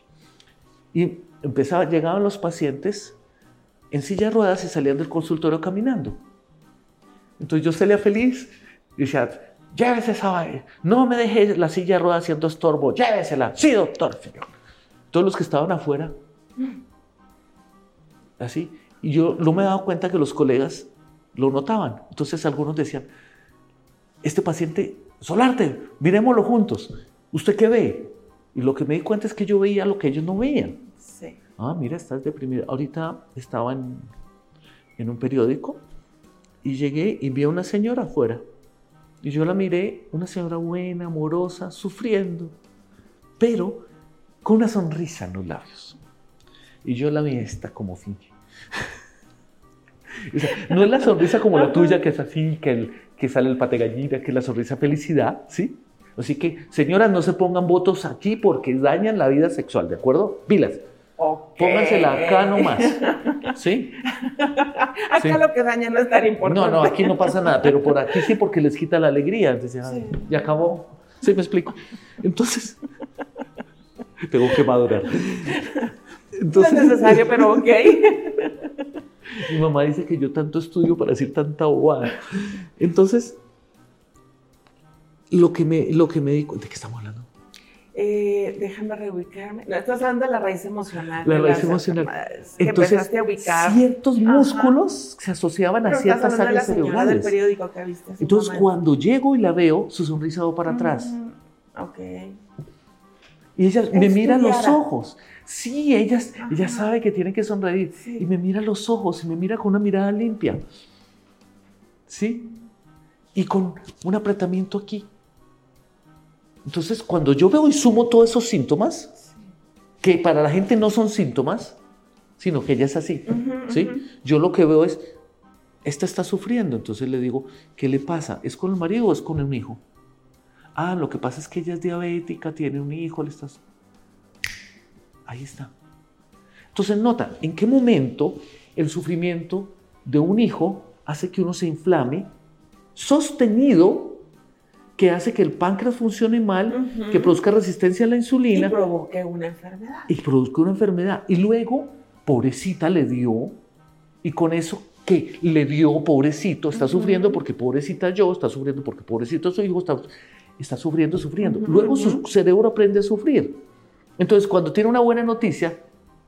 Y llegaban los pacientes en silla de ruedas y salían del consultorio caminando. Entonces yo salía feliz y decía, llévese esa vaina, no me deje la silla de ruedas haciendo estorbo, llévesela, sí doctor. Todos los que estaban afuera, así, y yo no me he dado cuenta que los colegas lo notaban. Entonces algunos decían, este paciente, Solarte, miremoslo juntos, ¿usted qué ve? Y lo que me di cuenta es que yo veía lo que ellos no veían. Sí. Ah, mira, estás deprimida. Ahorita estaba en un periódico y llegué y vi a una señora afuera. Y yo la miré, una señora buena, amorosa, sufriendo, pero con una sonrisa en los labios. Y yo la vi, esta como finge. O sea, no es la sonrisa como la tuya, que es así, que sale el pate gallina, que es la sonrisa felicidad, ¿sí? Así que, señoras, no se pongan votos aquí porque dañan la vida sexual, ¿de acuerdo? Pilas. Okay. Póngansela acá nomás, ¿sí? Acá sí. Lo que daña no es tan importante. No, aquí no pasa nada, pero por aquí sí porque les quita la alegría. Entonces, ya acabó. ¿Sí me explico? Entonces, tengo que madurar. Entonces, no es necesario, pero ok. Mi mamá dice que yo tanto estudio para decir tanta bobada. Entonces, lo que me di cuenta, ¿de qué estamos hablando? Déjame reubicarme. No, estás hablando de la raíz emocional. La raíz emocional. Entonces, a ubicar. Ciertos músculos se asociaban a ciertas áreas cerebrales. Del periódico que viste. Entonces, cuando llego y la veo, su sonrisa va para atrás. Ok. Y ella me mira a los ojos. Sí, ella sabe que tiene que sonreír. Sí. Y me mira a los ojos y me mira con una mirada limpia. ¿Sí? Y con un apretamiento aquí. Entonces, cuando yo veo y sumo todos esos síntomas, que para la gente no son síntomas, sino que ella es así, ¿sí? Yo lo que veo es, esta está sufriendo. Entonces le digo, ¿qué le pasa? ¿Es con el marido o es con un hijo? Ah, lo que pasa es que ella es diabética, tiene un hijo, le estás... Ahí está. Entonces nota, ¿en qué momento el sufrimiento de un hijo hace que uno se inflame, sostenido, que hace que el páncreas funcione mal, que produzca resistencia a la insulina. Y provoque una enfermedad. Y produzca una enfermedad. Y luego, pobrecita le dio, y con eso que le dio, pobrecito, está sufriendo porque pobrecita yo, está sufriendo porque pobrecito su hijo, está sufriendo. Luego su cerebro aprende a sufrir. Entonces, cuando tiene una buena noticia,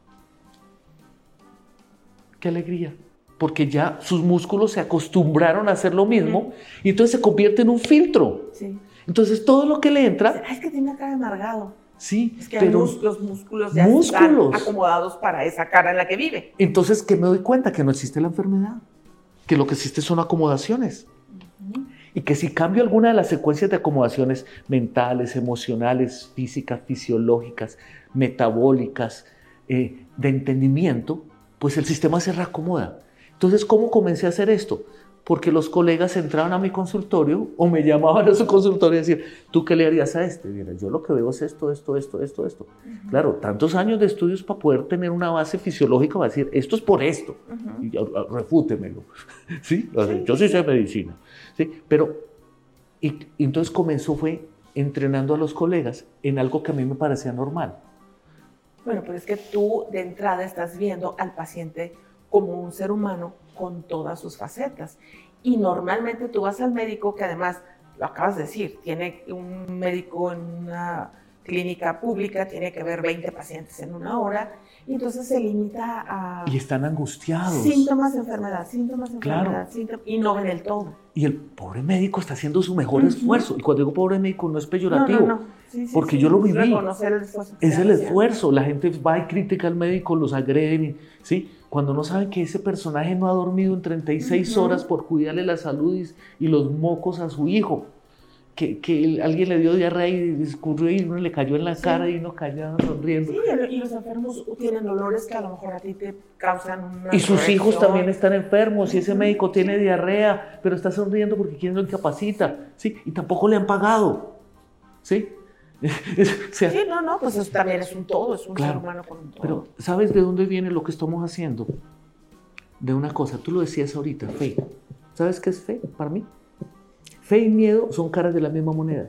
qué alegría. Porque ya sus músculos se acostumbraron a hacer lo mismo y entonces se convierte en un filtro. Sí. Entonces todo lo que le entra... Es que tiene cara amargado. Sí, es que pero los músculos ya están acomodados para esa cara en la que vive. Entonces, ¿qué me doy cuenta? Que no existe la enfermedad. Que lo que existe son acomodaciones. Y que si cambio alguna de las secuencias de acomodaciones mentales, emocionales, físicas, fisiológicas, metabólicas, de entendimiento, pues el sistema se reacomoda. Entonces, ¿cómo comencé a hacer esto? Porque los colegas entraban a mi consultorio o me llamaban a su consultorio y decían, ¿tú qué le harías a este? Mira, yo lo que veo es esto. Claro, tantos años de estudios para poder tener una base fisiológica para decir, esto es por esto. Y refútemelo. ¿Sí? Yo sí sé medicina. ¿Sí? Pero, y entonces fue entrenando a los colegas en algo que a mí me parecía normal. Bueno, pero es que tú de entrada estás viendo al paciente como un ser humano con todas sus facetas. Y normalmente tú vas al médico, que además, lo acabas de decir, tiene un médico en una clínica pública, tiene que ver 20 pacientes en una hora, y entonces se limita a... Y están angustiados. Síntomas de enfermedad, claro. Y no ven el todo. Y el pobre médico está haciendo su mejor esfuerzo. Y cuando digo pobre médico no es peyorativo. No. Sí, porque yo lo viví. Reconocer el esfuerzo. Es el esfuerzo. La gente va y critica al médico, los agreden, ¿sí? Cuando no saben que ese personaje no ha dormido en 36 horas por cuidarle la salud y los mocos a su hijo. Que alguien le dio diarrea y escurrió y uno le cayó en la cara y uno cayó sonriendo. Sí, y los enfermos tienen dolores que a lo mejor a ti te causan una... Y sus hijos también están enfermos y ese médico tiene diarrea, pero está sonriendo porque quien lo incapacita, ¿sí? Y tampoco le han pagado, ¿sí? O sea, sí, pues eso también es un todo, es un ser humano con un todo. Pero ¿sabes de dónde viene lo que estamos haciendo? De una cosa, tú lo decías ahorita, fe. ¿Sabes qué es fe para mí? Fe y miedo son caras de la misma moneda.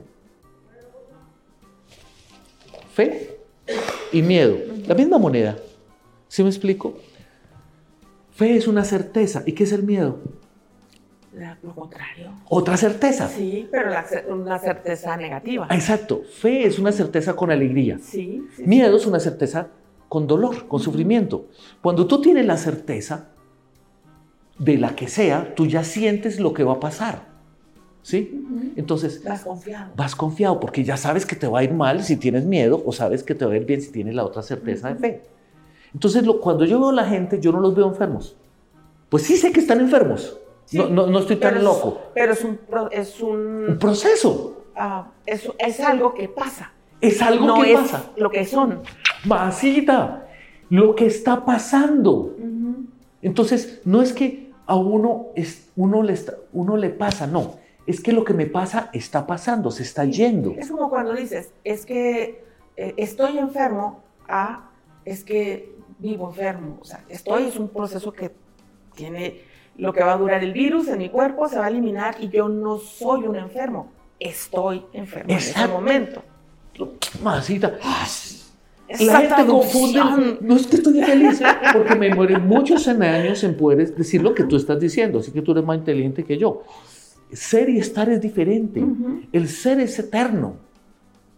Fe y miedo, la misma moneda. ¿Sí me explico? Fe es una certeza. ¿Y qué es el miedo? Lo contrario. Otra certeza. Sí, pero una certeza negativa. Exacto. Fe es una certeza con alegría. Sí. Miedo es una certeza con dolor, con sufrimiento. Cuando tú tienes la certeza de la que sea, tú ya sientes lo que va a pasar. ¿Sí? Entonces, vas confiado porque ya sabes que te va a ir mal si tienes miedo o sabes que te va a ir bien si tienes la otra certeza de fe. Entonces, cuando yo veo a la gente, yo no los veo enfermos. Pues sí sé que están enfermos. Sí, no estoy tan loco. Pero es un proceso. Es algo que pasa. Es algo que pasa. No es lo que son. Masita, lo que está pasando. Entonces, no es que a uno le pasa, no. Es que lo que me pasa está pasando, se está yendo. Es como cuando dices, es que estoy enfermo, es que vivo enfermo. O sea, es un proceso que tiene lo que va a durar el virus en mi cuerpo, se va a eliminar y yo no soy un enfermo. Estoy enfermo en ese momento. Masita, la gente confunde. No es que estoy feliz, porque me mueren muchos años en poder decir lo que tú estás diciendo, así que tú eres más inteligente que yo. Ser y estar es diferente. El ser es eterno.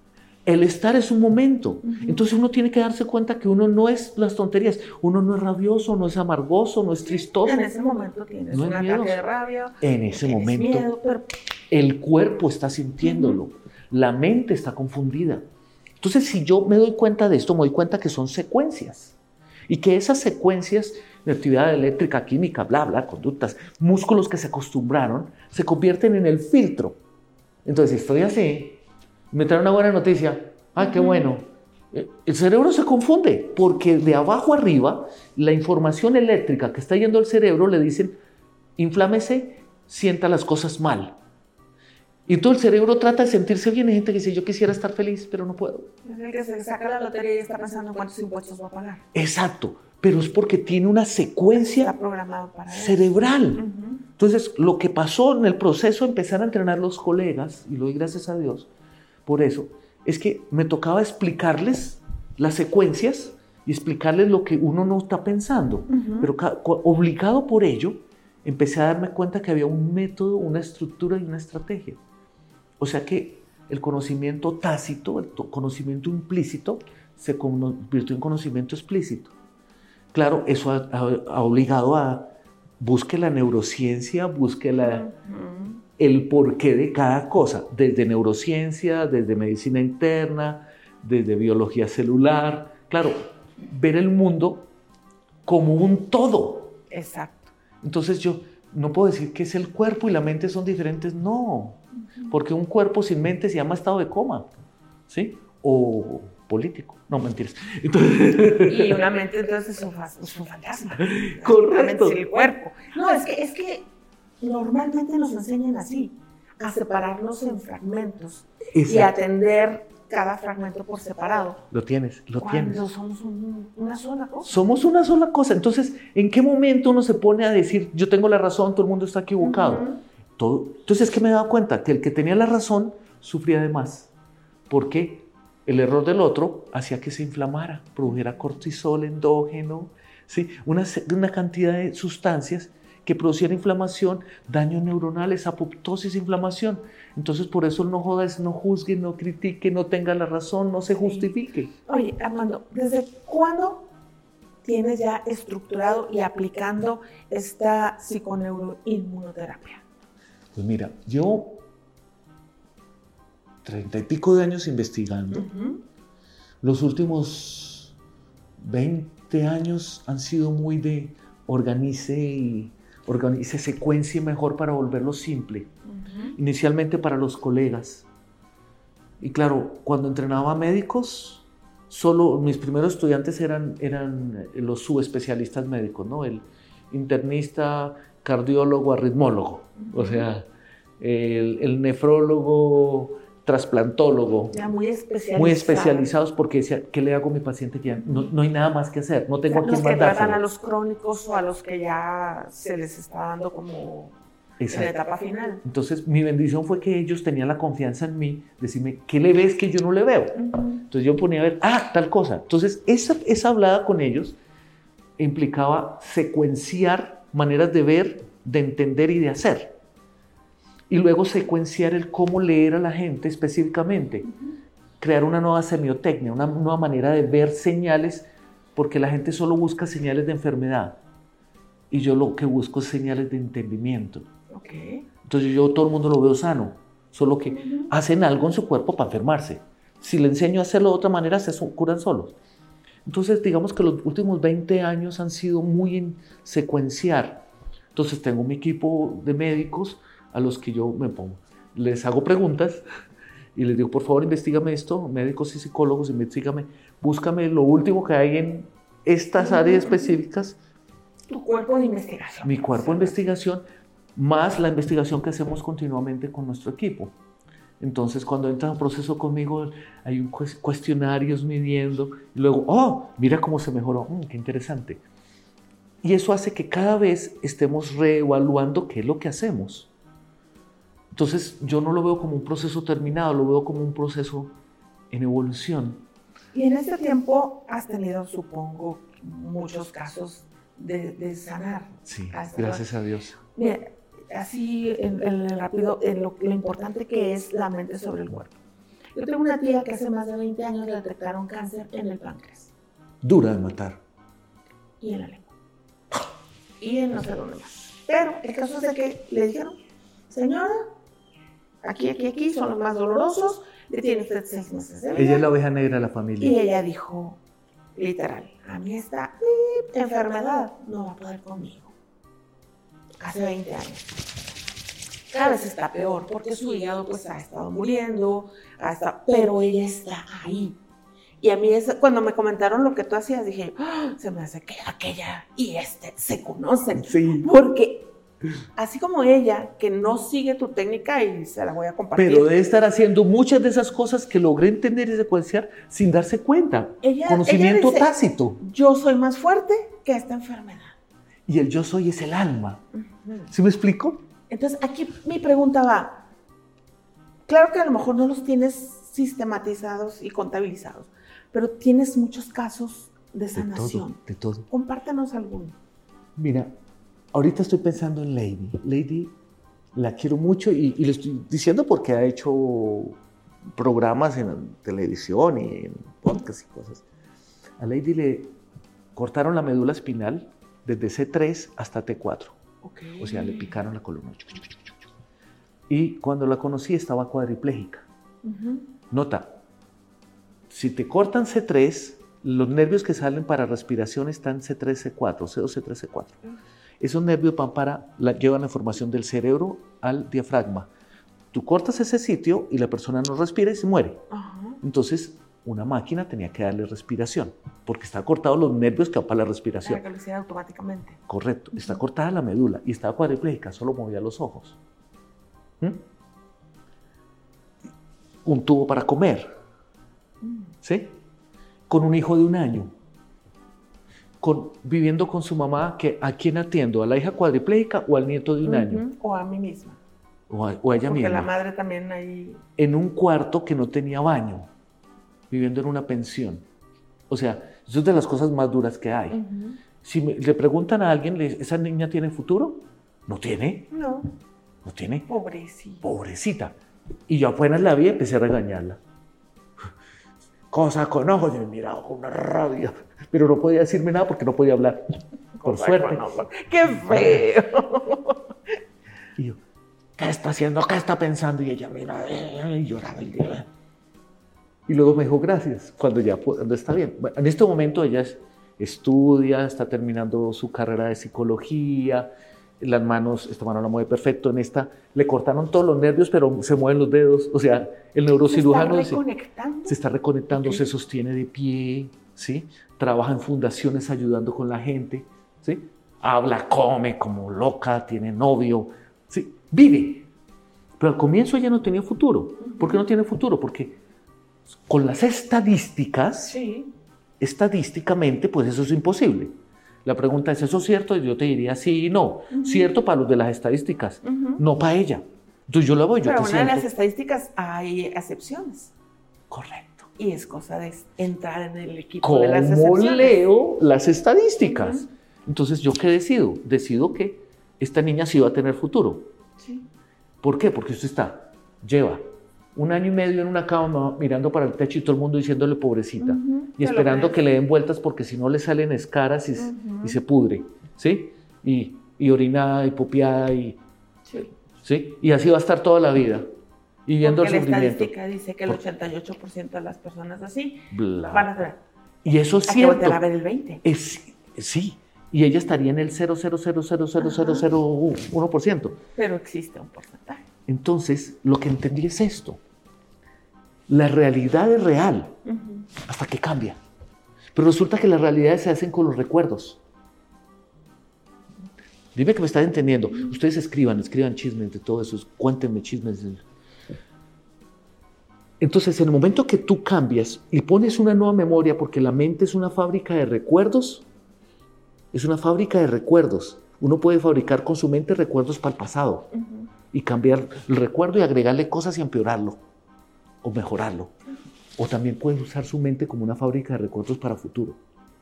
El estar es un momento. Entonces uno tiene que darse cuenta que uno no es las tonterías. Uno no es rabioso, no es amargoso, no es tristoso. En ese momento tienes no un ataque de rabia. En ese momento miedo, pero... el cuerpo está sintiéndolo. La mente está confundida. Entonces si yo me doy cuenta de esto, me doy cuenta que son secuencias. Y que esas secuencias de actividad eléctrica, química, bla, bla, conductas, músculos que se acostumbraron, se convierten en el filtro. Entonces si estoy así, me trae una buena noticia. ¡Ah, qué bueno! El cerebro se confunde porque de abajo arriba la información eléctrica que está yendo al cerebro le dicen inflámese, sienta las cosas mal. Y todo el cerebro trata de sentirse bien. Hay gente que dice yo quisiera estar feliz, pero no puedo. Es el que se saca la lotería y está pensando en cuántos impuestos va a pagar. Exacto, pero es porque tiene una secuencia está programado para cerebral. Entonces lo que pasó en el proceso de empezar a entrenar los colegas, y lo doy gracias a Dios por eso, es que me tocaba explicarles las secuencias y explicarles lo que uno no está pensando. Pero obligado por ello, empecé a darme cuenta que había un método, una estructura y una estrategia. O sea que el conocimiento tácito, el conocimiento implícito, se convirtió en conocimiento explícito. Claro, eso ha obligado a busque la neurociencia, busque el porqué de cada cosa, desde neurociencia, desde medicina interna, desde biología celular. Claro, ver el mundo como un todo. Exacto. Entonces yo no puedo decir que es el cuerpo y la mente son diferentes, no, porque un cuerpo sin mente se llama estado de coma, ¿sí? O político, no, mentiras. Entonces... Y una mente entonces es un fantasma. Correcto. Es el cuerpo. No, es que normalmente nos enseñan así, a separarnos en fragmentos. Exacto. Y atender cada fragmento por separado. Lo tienes. Cuando somos una sola cosa. Somos una sola cosa. Entonces, ¿en qué momento uno se pone a decir, yo tengo la razón, todo el mundo está equivocado? Entonces, ¿qué me he dado cuenta? Que el que tenía la razón sufría de más. ¿Por qué? El error del otro hacía que se inflamara, produjera cortisol endógeno, ¿sí? Una cantidad de sustancias que producían inflamación, daños neuronales, apoptosis, inflamación. Entonces, por eso no jodas, no juzgue, no critique, no tenga la razón, no se justifique. Oye, Armando, ¿desde cuándo tienes ya estructurado y aplicando esta psiconeuroinmunoterapia? Pues mira, yo 30 y pico de años investigando. Los últimos 20 años han sido muy de organice, secuencie mejor para volverlo simple. Inicialmente para los colegas. Y claro, cuando entrenaba a médicos, solo mis primeros estudiantes eran los subespecialistas médicos, ¿no? El internista, cardiólogo, arritmólogo. O sea, el nefrólogo, trasplantólogo. Ya muy especializados porque decía, ¿qué le hago a mi paciente? Ya no hay nada más que hacer, no tengo a quién mandárselo. Los que tratan a los crónicos o a los que ya se les está dando como en la etapa final. Entonces, mi bendición fue que ellos tenían la confianza en mí, decirme, ¿qué le ves que yo no le veo? Entonces yo ponía a ver, tal cosa. Entonces, esa hablada con ellos implicaba secuenciar maneras de ver, de entender y de hacer. Y luego secuenciar el cómo leer a la gente específicamente. Crear una nueva semiotecnia, una nueva manera de ver señales, porque la gente solo busca señales de enfermedad. Y yo lo que busco es señales de entendimiento. Entonces yo todo el mundo lo veo sano, solo que hacen algo en su cuerpo para enfermarse. Si le enseño a hacerlo de otra manera, se curan solos. Entonces digamos que los últimos 20 años han sido muy en secuenciar. Entonces tengo mi equipo de médicos a los que yo me pongo. Les hago preguntas y les digo, por favor, investígame esto, médicos y psicólogos, investígame, búscame lo último que hay en estas áreas específicas. Tu cuerpo de investigación. Mi cuerpo de investigación, más la investigación que hacemos continuamente con nuestro equipo. Entonces, cuando entran a un proceso conmigo, hay un cuestionarios midiendo, y luego, mira cómo se mejoró, qué interesante. Y eso hace que cada vez estemos reevaluando qué es lo que hacemos. Entonces, yo no lo veo como un proceso terminado, lo veo como un proceso en evolución. Y en este tiempo has tenido, supongo, muchos casos de sanar. Sí, gracias a Dios. Mira, así en rápido, lo importante que es la mente sobre el cuerpo. Yo tengo una tía que hace más de 20 años le detectaron cáncer en el páncreas. Dura de matar. Y en la lengua. Y en no sé dónde más. Pero el caso es de que le dijeron, señora, aquí son los más dolorosos, le tiene usted 6 meses de vida. Ella es la oveja negra de la familia. Y ella dijo, literal, a mí esta enfermedad no va a poder conmigo. Hace 20 años. Cada vez está peor, porque su hígado pues ha estado muriendo, pero ella está ahí. Y a mí cuando me comentaron lo que tú hacías, dije, se me hace que aquella y se conocen. Sí. Porque así como ella, que no sigue tu técnica y se la voy a compartir. Pero debe estar haciendo muchas de esas cosas que logré entender y secuenciar sin darse cuenta. Conocimiento ella dice, tácito. Yo soy más fuerte que esta enfermedad. Y el yo soy es el alma. ¿Sí me explico? Entonces, aquí mi pregunta va. Claro que a lo mejor no los tienes sistematizados y contabilizados, pero tienes muchos casos de sanación. De todo. Compártenos alguno. Mira, ahorita estoy pensando en Lady. Lady la quiero mucho y le estoy diciendo porque ha hecho programas en televisión y en podcast y cosas. A Lady le cortaron la médula espinal desde C3 hasta T4. Okay. O sea, le picaron la columna. Y cuando la conocí estaba cuadriplégica. Nota, si te cortan C3, los nervios que salen para respiración están C3, C4, C2, C3, C4. Esos nervios van llevan la información del cerebro al diafragma. Tú cortas ese sitio y la persona no respira y se muere. Entonces, una máquina tenía que darle respiración, porque está cortados los nervios que van para la respiración. Para que lo hiciera automáticamente. Correcto. Está cortada la médula y estaba cuadriplégica, solo movía los ojos. Un tubo para comer. ¿Sí? Con un hijo de 1 año. Viviendo con su mamá, ¿a quién atiendo? ¿A la hija cuadriplégica o al nieto de 1 año? O a mí misma. O a ella misma. Porque la madre también ahí... En un cuarto que no tenía baño, viviendo en una pensión. O sea, eso es de las cosas más duras que hay. Si le preguntan a alguien, ¿esa niña tiene futuro? ¿No tiene? No. ¿No tiene? Pobrecita. Pobrecita. Y yo apenas la vi, empecé a regañarla. Cosa con ojos, y me miraba con una rabia. Pero no podía decirme nada porque no podía hablar. Por suerte. ¡Qué feo! Y yo, ¿qué está haciendo? ¿Qué está pensando? Y ella mira, y lloraba. Y luego me dijo, gracias, cuando está bien. Bueno, en este momento ella estudia, está terminando su carrera de psicología, esta mano la mueve perfecto, en esta le cortaron todos los nervios, pero se mueven los dedos, o sea, el neurocirujano se está reconectando, okay. Se sostiene de pie, ¿sí? Trabaja en fundaciones ayudando con la gente, ¿sí? Habla, come como loca, tiene novio, ¿sí? Vive. Pero al comienzo ella no tenía futuro. ¿Por qué no tiene futuro? Porque con las estadísticas, sí. Estadísticamente, pues eso es imposible. La pregunta es, ¿eso es cierto? Yo te diría sí y no. Cierto para los de las estadísticas, no para ella. Entonces yo la voy, Pero de las estadísticas hay excepciones. Correcto. Y es cosa de entrar en el equipo de las excepciones. ¿Cómo leo las estadísticas? Entonces, ¿yo qué decido? Decido que esta niña sí va a tener futuro. Sí. ¿Por qué? Porque usted lleva 1 año y medio en una cama mirando para el techo y todo el mundo diciéndole pobrecita y esperando que le den vueltas porque si no le salen escaras y se pudre, ¿sí? Y orinada y pupiada ¿sí? Y así va a estar toda la vida y viendo porque el sufrimiento. La estadística dice que el 88% de las personas así van a tener. Y eso es cierto. Hay que voltear a ver el 20%. Sí. Y ella estaría en el 0,0000001%. Pero existe un porcentaje. Entonces, lo que entendí es esto. La realidad es real hasta que cambia. Pero resulta que las realidades se hacen con los recuerdos. Dime que me están entendiendo. Ustedes escriban chismes de todo eso. Cuéntenme chismes. Entonces, en el momento que tú cambias y pones una nueva memoria, porque la mente es una fábrica de recuerdos, Uno puede fabricar con su mente recuerdos para el pasado y cambiar el recuerdo y agregarle cosas y empeorarlo o mejorarlo. O también puede usar su mente como una fábrica de recuerdos para futuro.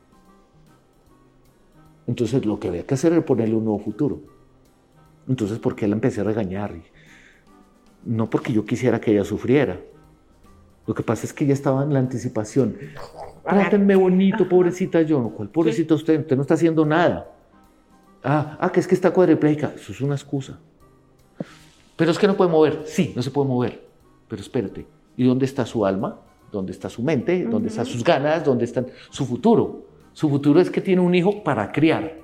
Entonces, lo que había que hacer era ponerle un nuevo futuro. Entonces, ¿por qué la empecé a regañar? No porque yo quisiera que ella sufriera, Lo que pasa es que ya estaba en la anticipación. Trátenme bonito, pobrecita yo. ¿Cuál pobrecita usted? Usted no está haciendo nada. Que es que está cuadripléjica. Eso es una excusa. Pero es que no puede mover. Sí, no se puede mover. Pero espérate. ¿Y dónde está su alma? ¿Dónde está su mente? ¿Dónde están sus ganas? ¿Dónde está su futuro? Su futuro es que tiene un hijo para criar.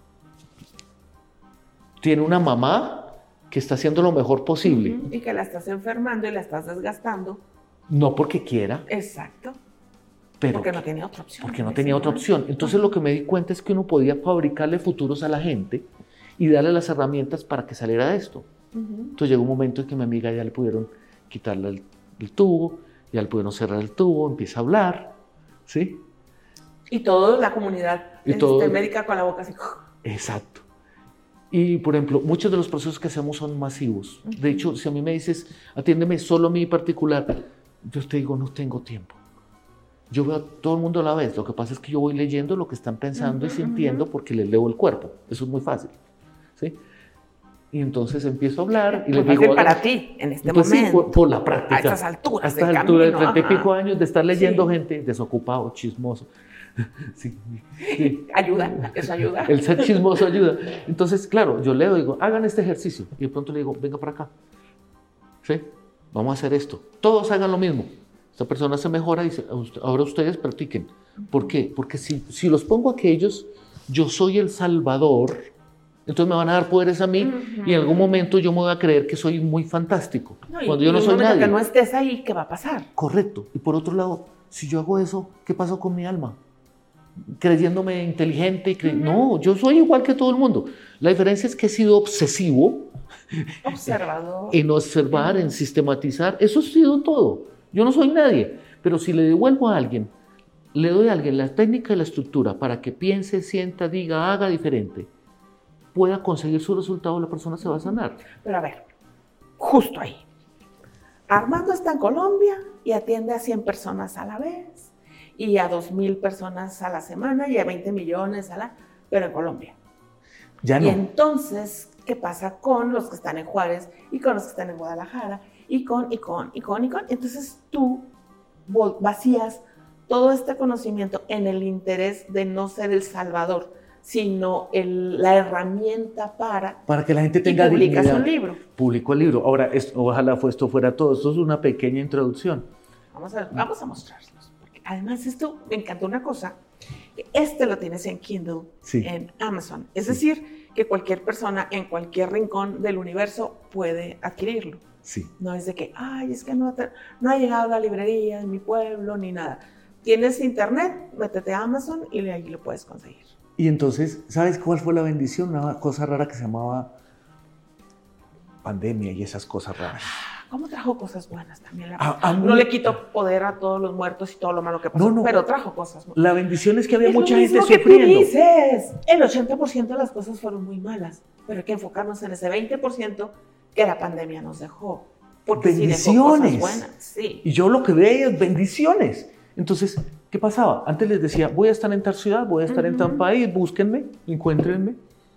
Tiene una mamá que está haciendo lo mejor posible. Y que la estás enfermando y la estás desgastando. No porque quiera. Exacto. Pero porque no tenía otra opción. Porque no tenía otra opción. Entonces lo que me di cuenta es que uno podía fabricarle futuros a la gente y darle las herramientas para que saliera de esto. Entonces llegó un momento en que a mi amiga ya le pudieron quitarle el tubo, ya le pudieron cerrar el tubo, empieza a hablar, ¿sí? Y toda la comunidad médica con la boca así. Exacto. Y, por ejemplo, muchos de los procesos que hacemos son masivos. De hecho, si a mí me dices, atiéndeme solo a mí particular, yo te digo, no tengo tiempo. Yo veo a todo el mundo a la vez. Lo que pasa es que yo voy leyendo lo que están pensando y sintiendo porque les leo el cuerpo. Eso es muy fácil, ¿sí? Y entonces empiezo a hablar y les digo... para ti, en este pues momento. Sí, por la práctica. A estas alturas. A estas alturas de 30 y pico años de estar leyendo gente desocupado, chismoso. Sí. Ayuda, eso ayuda. El ser chismoso ayuda. Entonces, claro, yo leo y digo, hagan este ejercicio. Y de pronto le digo, venga para acá. ¿Sí? Vamos a hacer esto. Todos hagan lo mismo. Esta persona se mejora y dice, ahora ustedes practiquen. ¿Por qué? Porque si los pongo a que ellos, yo soy el salvador, entonces me van a dar poderes a mí y en algún momento yo me voy a creer que soy muy fantástico. Cuando yo no soy nadie. Que no estés ahí, ¿qué va a pasar? Correcto. Y por otro lado, si yo hago eso, ¿qué pasó con mi alma? Creyéndome inteligente. No, yo soy igual que todo el mundo. La diferencia es que he sido obsesivo. Observador. En observar, en sistematizar. Eso ha sido todo. Yo no soy nadie. Pero si le devuelvo a alguien, le doy a alguien la técnica y la estructura para que piense, sienta, diga, haga diferente, pueda conseguir su resultado, la persona se va a sanar. Pero a ver, justo ahí. Armando está en Colombia y atiende a 100 personas a la vez y a 2,000 personas a la semana y a 20 millones pero en Colombia. Ya no. Y entonces, ¿qué pasa con los que están en Juárez y con los que están en Guadalajara y con? Entonces tú vacías todo este conocimiento en el interés de no ser el salvador, sino la herramienta para que la gente tenga dignidad. Publicas un libro. Publico el libro. Ahora, ojalá esto fuera todo. Esto es una pequeña introducción. Vamos a mostrarlos. Porque además esto me encantó una cosa. Lo tienes en Kindle, en Amazon. Es decir, que cualquier persona en cualquier rincón del universo puede adquirirlo. Sí. No es de que, es que no ha llegado a la librería de mi pueblo ni nada. Tienes internet, métete a Amazon y ahí lo puedes conseguir. Y entonces, ¿sabes cuál fue la bendición? Una cosa rara que se llamaba pandemia y esas cosas raras. ¿Cómo trajo cosas buenas también? No le quitó poder a todos los muertos y todo lo malo que pasó, pero trajo cosas buenas. La bendición es que había mucha gente sufriendo. Que tú dices. El 80% de las cosas fueron muy malas, pero hay que enfocarnos en ese 20% que la pandemia nos dejó. Porque bendiciones. Sí dejó cosas buenas. Sí. Y yo lo que veía es bendiciones. Entonces, ¿qué pasaba? Antes les decía, voy a estar en tal ciudad, voy a estar en tal país, búsquenme, encuéntrenme.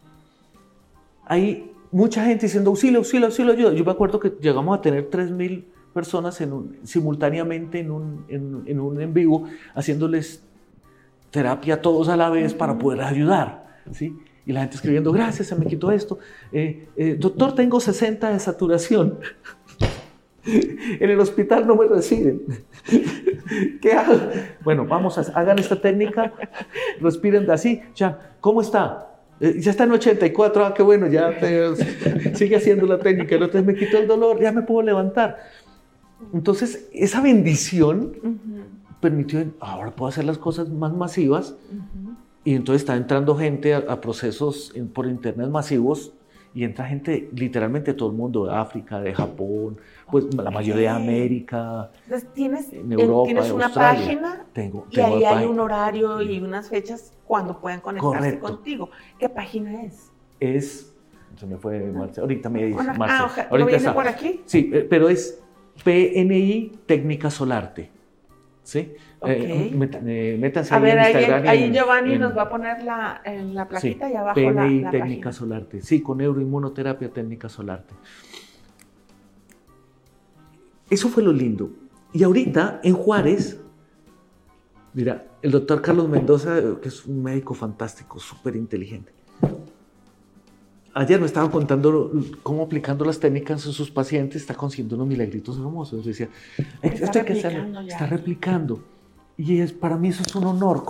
Hay mucha gente diciendo auxilio, auxilio, auxilio, ayuda. Yo me acuerdo que llegamos a tener 3,000 personas simultáneamente en un en vivo, haciéndoles terapia a todos a la vez para poder ayudar, ¿sí? Y la gente escribiendo, gracias, se me quitó esto. Doctor, tengo 60 de saturación. En el hospital no me reciben. ¿Qué hago? Bueno, hagan esta técnica, respiren de así. Ya, ¿cómo está? Ya está en 84, qué bueno, sigue haciendo la técnica. Entonces me quitó el dolor, ya me puedo levantar. Entonces, esa bendición permitió, ahora puedo hacer las cosas más masivas. Y entonces está entrando gente a procesos por internet masivos. Y entra gente, literalmente todo el mundo, de África, de Japón, pues la mayoría de América, entonces, en Europa, tienes una Australia. Página tengo y ahí hay un horario y unas fechas cuando puedan conectarse contigo. ¿Qué página es? Se me fue Marcia, ahorita me dice Marcia. Ahorita ¿No viene está por aquí? Sí, pero es PNI Técnica Solarte. ¿Sí? Métanse ahí en Instagram. Ahí Giovanni nos va a poner la plaquita y abajo PNI la Técnica página. Solarte. Sí, con neuroinmunoterapia Técnica Solarte. Eso fue lo lindo. Y ahorita en Juárez, mira, el doctor Carlos Mendoza, que es un médico fantástico, súper inteligente. Ayer me estaba contando cómo aplicando las técnicas en sus pacientes está consiguiendo unos milagritos hermosos. Decía, esto hay que hacerlo, está replicando. Y para mí eso es un honor.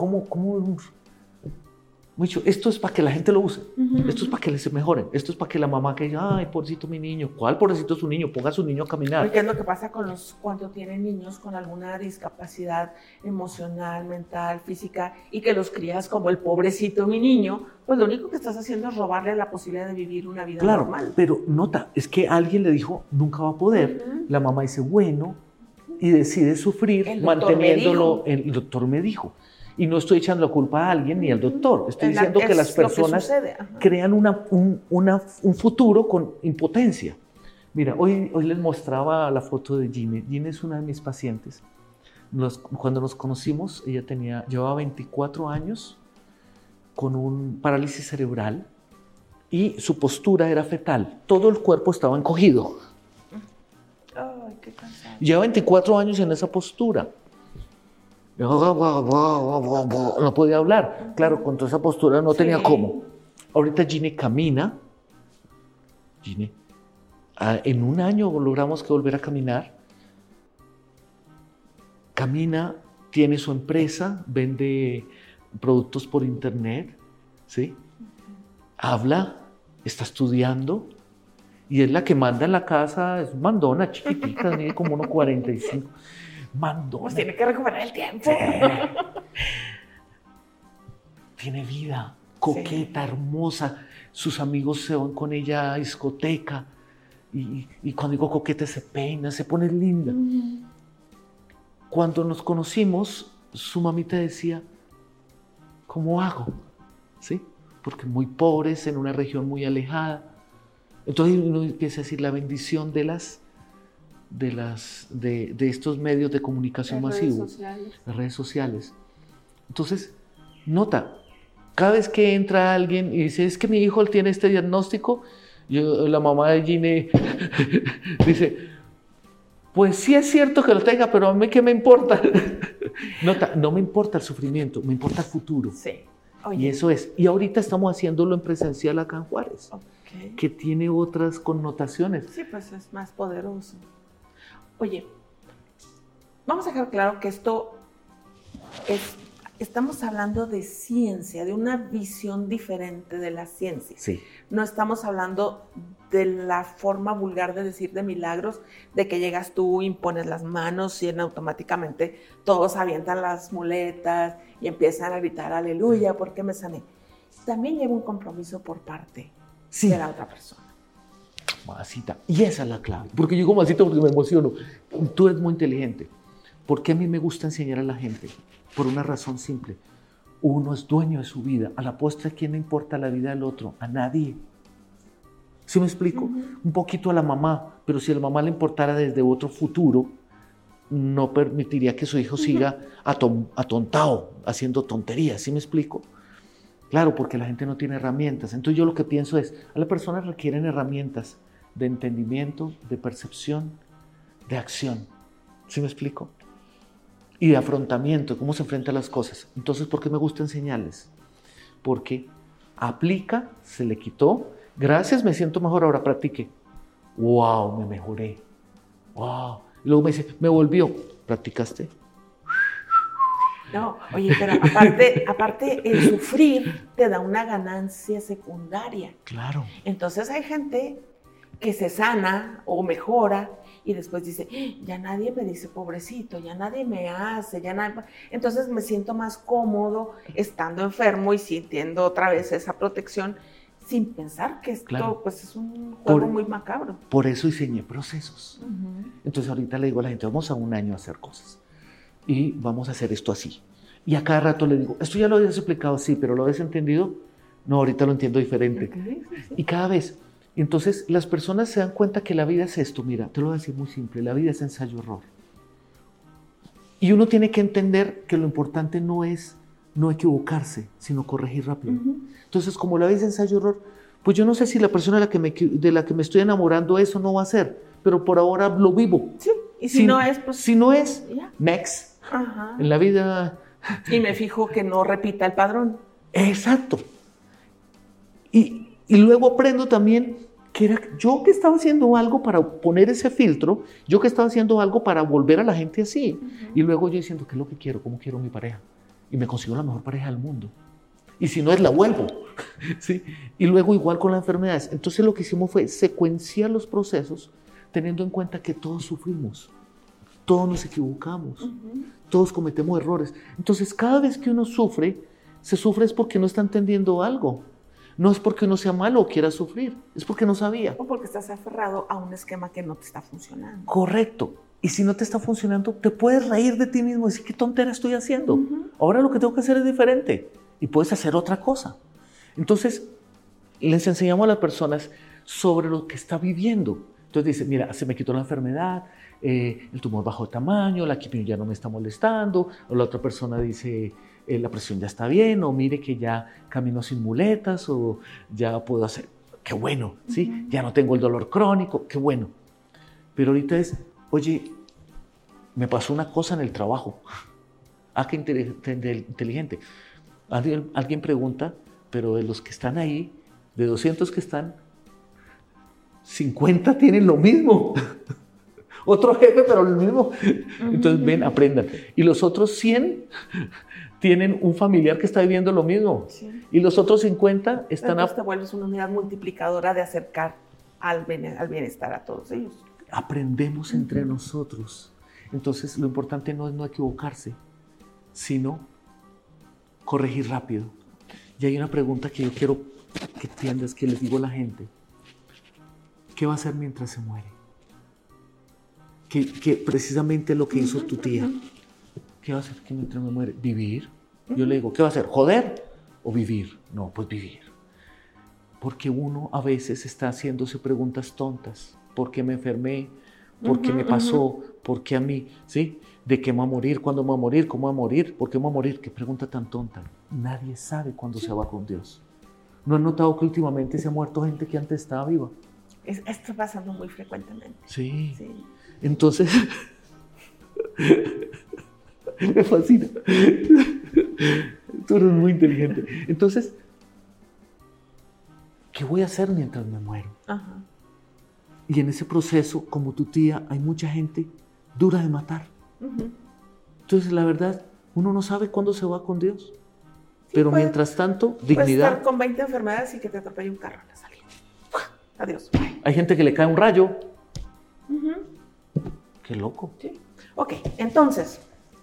Mucho, esto es para que la gente lo use, esto es para que les mejoren, esto es para que la mamá que diga, ay, pobrecito mi niño, ¿cuál pobrecito su niño? Ponga a su niño a caminar. ¿Qué es lo que pasa cuando tienen niños con alguna discapacidad emocional, mental, física, y que los crías como el pobrecito mi niño? Pues lo único que estás haciendo es robarle la posibilidad de vivir una vida normal. Pero nota, es que alguien le dijo, nunca va a poder, la mamá dice, bueno, y decide sufrir manteniéndolo, el doctor me dijo. Y no estoy echando la culpa a alguien ni al doctor. Estoy diciendo que las personas crean un futuro con impotencia. Mira, hoy les mostraba la foto de Gine. Gine es una de mis pacientes. Cuando nos conocimos, ella llevaba 24 años con un parálisis cerebral y su postura era fetal. Todo el cuerpo estaba encogido. Ay, qué cansado. Lleva 24 años en esa postura. No podía hablar. Claro, con toda esa postura no tenía cómo. Ahorita Gine camina. Gine, en un año logramos que volver a caminar. Camina, tiene su empresa, vende productos por internet, ¿sí? Habla, está estudiando y es la que manda en la casa, es mandona chiquitica, mide como 1,45. Mandona. Pues tiene que recuperar el tiempo. Sí. Tiene vida, coqueta, hermosa. Sus amigos se van con ella a discoteca. Y cuando digo coqueta, se peina, se pone linda. Cuando nos conocimos, su mamita decía, ¿cómo hago? ¿Sí? Porque muy pobres, en una región muy alejada. Entonces uno empieza a decir la bendición de estos medios de comunicación masivos, las redes sociales. Entonces, nota, cada vez que entra alguien y dice, es que mi hijo tiene este diagnóstico, la mamá de Gine dice, pues sí es cierto que lo tenga, pero a mí ¿qué me importa? Nota, no me importa el sufrimiento, me importa el futuro. Sí. Y eso es. Y ahorita estamos haciéndolo en presencial acá en Juárez, que tiene otras connotaciones. Sí, pues es más poderoso. Oye, vamos a dejar claro que estamos hablando de ciencia, de una visión diferente de la ciencia. Sí. No estamos hablando de la forma vulgar de decir de milagros, de que llegas tú, impones las manos y automáticamente todos avientan las muletas y empiezan a gritar aleluya porque me sané. También lleva un compromiso por parte de la otra persona. Masita, y esa es la clave, porque yo digo Masita porque me emociono. Tú eres muy inteligente. ¿Por qué a mí me gusta enseñar a la gente? Por una razón simple. Uno es dueño de su vida. A la postre, ¿quién le importa la vida del otro? A nadie. ¿Sí me explico? Un poquito a la mamá, pero si a la mamá le importara desde otro futuro, no permitiría que su hijo siga atontado, haciendo tonterías. ¿Sí me explico? Claro, porque la gente no tiene herramientas. Entonces yo lo que pienso es, a las personas requieren herramientas de entendimiento, de percepción, de acción. ¿Sí me explico? Y de afrontamiento, cómo se enfrentan las cosas. Entonces, ¿por qué me gusta enseñarles? Porque aplica, se le quitó, gracias, me siento mejor, ahora practique. ¡Wow! Me mejoré. ¡Wow! Y luego me dice, me volvió. ¿Practicaste? No, oye, pero aparte el sufrir te da una ganancia secundaria. Claro. Entonces hay gente que se sana o mejora y después dice, ya nadie me dice pobrecito, ya nadie me hace, ya nadie... Entonces me siento más cómodo estando enfermo y sintiendo otra vez esa protección sin pensar que esto pues es un juego muy macabro. Por eso diseñé procesos. Entonces ahorita le digo a la gente, vamos a un año a hacer cosas y vamos a hacer esto así. Y a cada rato le digo, ¿esto ya lo habías explicado? Sí, pero ¿lo habías entendido? No, ahorita lo entiendo diferente. Y cada vez... Entonces, las personas se dan cuenta que la vida es esto. Mira, te lo voy a decir muy simple. La vida es ensayo-error. Y uno tiene que entender que lo importante no es no equivocarse, sino corregir rápido. Entonces, como la vida es ensayo-error, pues yo no sé si la persona de la que me estoy enamorando eso no va a ser, pero por ahora lo vivo. Sí, Y si no es, pues... Si no es, ya. next. Ajá. En la vida... Y me fijo que no repita el padrón. Exacto. Y luego aprendo también que era yo que estaba haciendo algo para poner ese filtro, yo que estaba haciendo algo para volver a la gente así. Y luego yo diciendo, ¿qué es lo que quiero? ¿Cómo quiero mi pareja? Y me consigo la mejor pareja del mundo. Y si no es, la vuelvo. ¿Sí? Y luego igual con las enfermedades. Entonces lo que hicimos fue secuenciar los procesos teniendo en cuenta que todos sufrimos, todos nos equivocamos, todos cometemos errores. Entonces cada vez que uno sufre, se sufre es porque no está entendiendo algo. No es porque uno sea malo o quiera sufrir, es porque no sabía. O porque estás aferrado a un esquema que no te está funcionando. Correcto. Y si no te está funcionando, te puedes reír de ti mismo y decir, ¿qué tontera estoy haciendo? Ahora lo que tengo que hacer es diferente. Y puedes hacer otra cosa. Entonces, les enseñamos a las personas sobre lo que está viviendo. Entonces dice, mira, se me quitó la enfermedad, el tumor bajó de tamaño, la quimio ya no me está molestando. O la otra persona dice, la presión ya está bien, o mire que ya camino sin muletas, o ya puedo hacer, qué bueno, ¿sí? Ya no tengo el dolor crónico, qué bueno. Pero ahorita es, oye, me pasó una cosa en el trabajo. Ah, qué inteligente. Alguien pregunta, pero de los que están ahí, de 200 que están, 50 tienen lo mismo. Otro jefe, pero lo mismo. Entonces, ven, aprendan. Y los otros 100 tienen un familiar que está viviendo lo mismo. Sí. Y los otros 50 están... Entonces te vuelves una unidad multiplicadora de acercar al bienestar a todos ellos. Aprendemos entre nosotros. Entonces, lo importante no es no equivocarse, sino corregir rápido. Y hay una pregunta que yo quiero que entiendas, que les digo a la gente. ¿Qué va a hacer mientras se muere? Que precisamente lo que hizo tu tía. ¿Qué va a hacer mientras me muere? ¿Vivir? Yo le digo, ¿qué va a hacer? ¿Joder o vivir? No, pues vivir. Porque uno a veces está haciéndose preguntas tontas. ¿Por qué me enfermé? ¿Por qué me pasó? ¿Por qué a mí? ¿Sí? ¿De qué me voy a morir? ¿Cuándo me voy a morir? ¿Cómo voy a morir? ¿Por qué me voy a morir? Qué pregunta tan tonta. Nadie sabe cuándo se va con Dios. ¿No han notado que últimamente se ha muerto gente que antes estaba viva? Esto está pasando muy frecuentemente. Sí. Entonces, me fascina. Tú eres muy inteligente. Entonces, ¿qué voy a hacer mientras me muero? Ajá. Y en ese proceso, como tu tía, hay mucha gente dura de matar. Entonces, la verdad, uno no sabe cuándo se va con Dios. Sí, pero mientras tanto, dignidad. Puedes estar con 20 enfermedades y que te atropelle un carro en la salida. Adiós. Bye. Hay gente que le cae un rayo. Qué loco. Sí. Ok, entonces,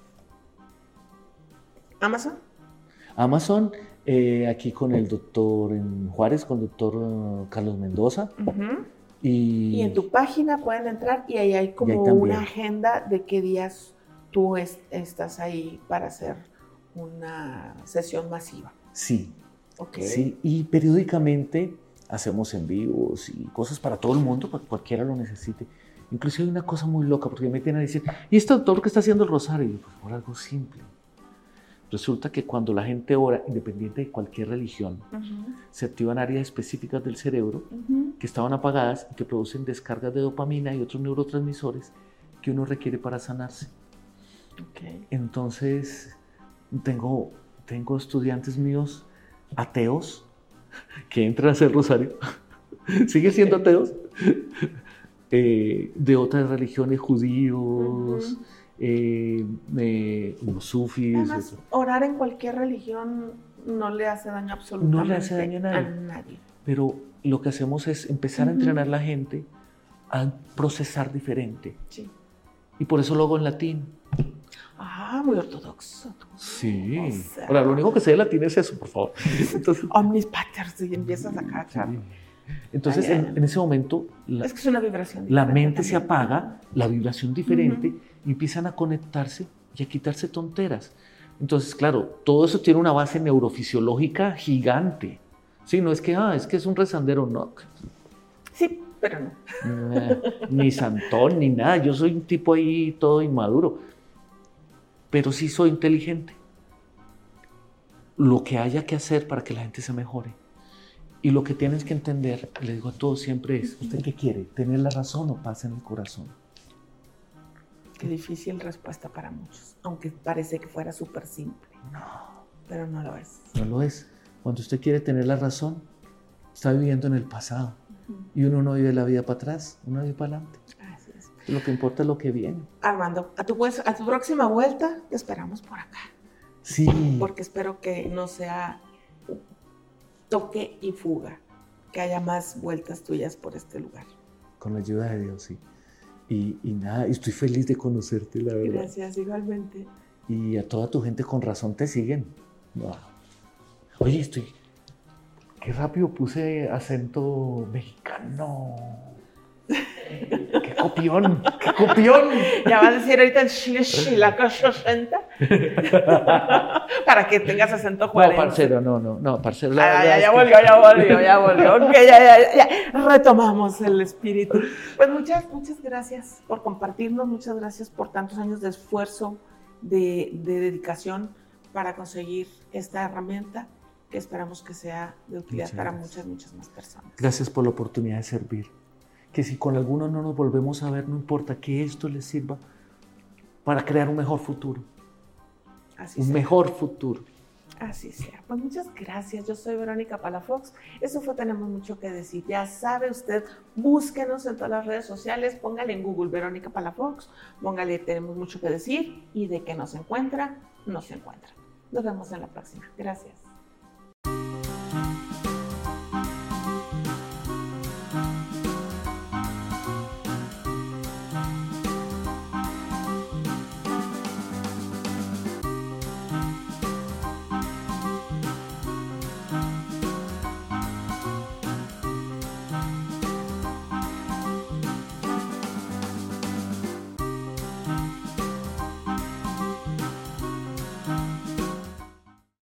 ¿Amazon? Amazon, aquí con el doctor en Juárez, con el doctor Carlos Mendoza. Y en tu página pueden entrar y ahí hay como una agenda de qué días tú estás ahí para hacer una sesión masiva. Sí. Okay. Sí, y periódicamente hacemos en vivos y cosas para todo el mundo, para que cualquiera lo necesite. Incluso hay una cosa muy loca, porque me tienen a decir, ¿y este doctor que está haciendo el rosario? Y yo, pues por algo simple. Resulta que cuando la gente ora, independiente de cualquier religión, se activan áreas específicas del cerebro que estaban apagadas y que producen descargas de dopamina y otros neurotransmisores que uno requiere para sanarse. Okay. Entonces, tengo estudiantes míos ateos que entran a hacer rosario. ¿Siguen siendo ateos? De otras religiones, judíos, unos sufis. Además, orar en cualquier religión no le hace daño absolutamente no le hace daño a nadie. Pero lo que hacemos es empezar a entrenar a la gente a procesar diferente. Sí. Y por eso lo hago en latín. Ah, muy ortodoxo. Sí. O sea, ahora, lo único que sé de latín es eso, por favor. Entonces, Omnis Pater, y empiezas a cachar. Sí. Entonces, en ese momento, es que es una vibración la mente se apaga, la vibración diferente, y empiezan a conectarse y a quitarse tonteras. Entonces, claro, todo eso tiene una base neurofisiológica gigante. Sí, no es que, es un rezandero, no. Sí, pero no. Ni santón, ni nada. Yo soy un tipo ahí todo inmaduro. Pero sí soy inteligente. Lo que haya que hacer para que la gente se mejore. Y lo que tienes que entender, le digo a todos siempre es, ¿usted qué quiere? ¿Tener la razón o paz en el corazón? Qué difícil respuesta para muchos, aunque parece que fuera súper simple. No. Pero no lo es. No lo es. Cuando usted quiere tener la razón, está viviendo en el pasado. Y uno no vive la vida para atrás, uno vive para adelante. Así es. Lo que importa es lo que viene. Armando, a tu próxima vuelta te esperamos por acá. Sí. Porque espero que no sea toque y fuga, que haya más vueltas tuyas por este lugar. Con la ayuda de Dios, sí. Y nada, estoy feliz de conocerte, la verdad. Gracias, igualmente. Y a toda tu gente con razón te siguen. Wow. Oye, qué rápido puse acento mexicano. ¡Qué copión! ¡Qué copión! Ya vas a decir ahorita el chilaco 60 para que tengas acento 40. No, parcero, no, parcero. Ya volvió. Ok, ya. Retomamos el espíritu. Pues muchas gracias por compartirnos, muchas gracias por tantos años de esfuerzo, de dedicación para conseguir esta herramienta que esperamos que sea de utilidad para muchas más personas. Gracias por la oportunidad de servir. Que si con algunos no nos volvemos a ver, no importa, que esto les sirva para crear un mejor futuro. Mejor futuro. Así sea. Pues muchas gracias. Yo soy Verónica Palafox. Eso fue Tenemos Mucho que Decir. Ya sabe usted, búsquenos en todas las redes sociales, póngale en Google Verónica Palafox, póngale Tenemos Mucho que Decir y de que nos encuentra. Nos vemos en la próxima. Gracias.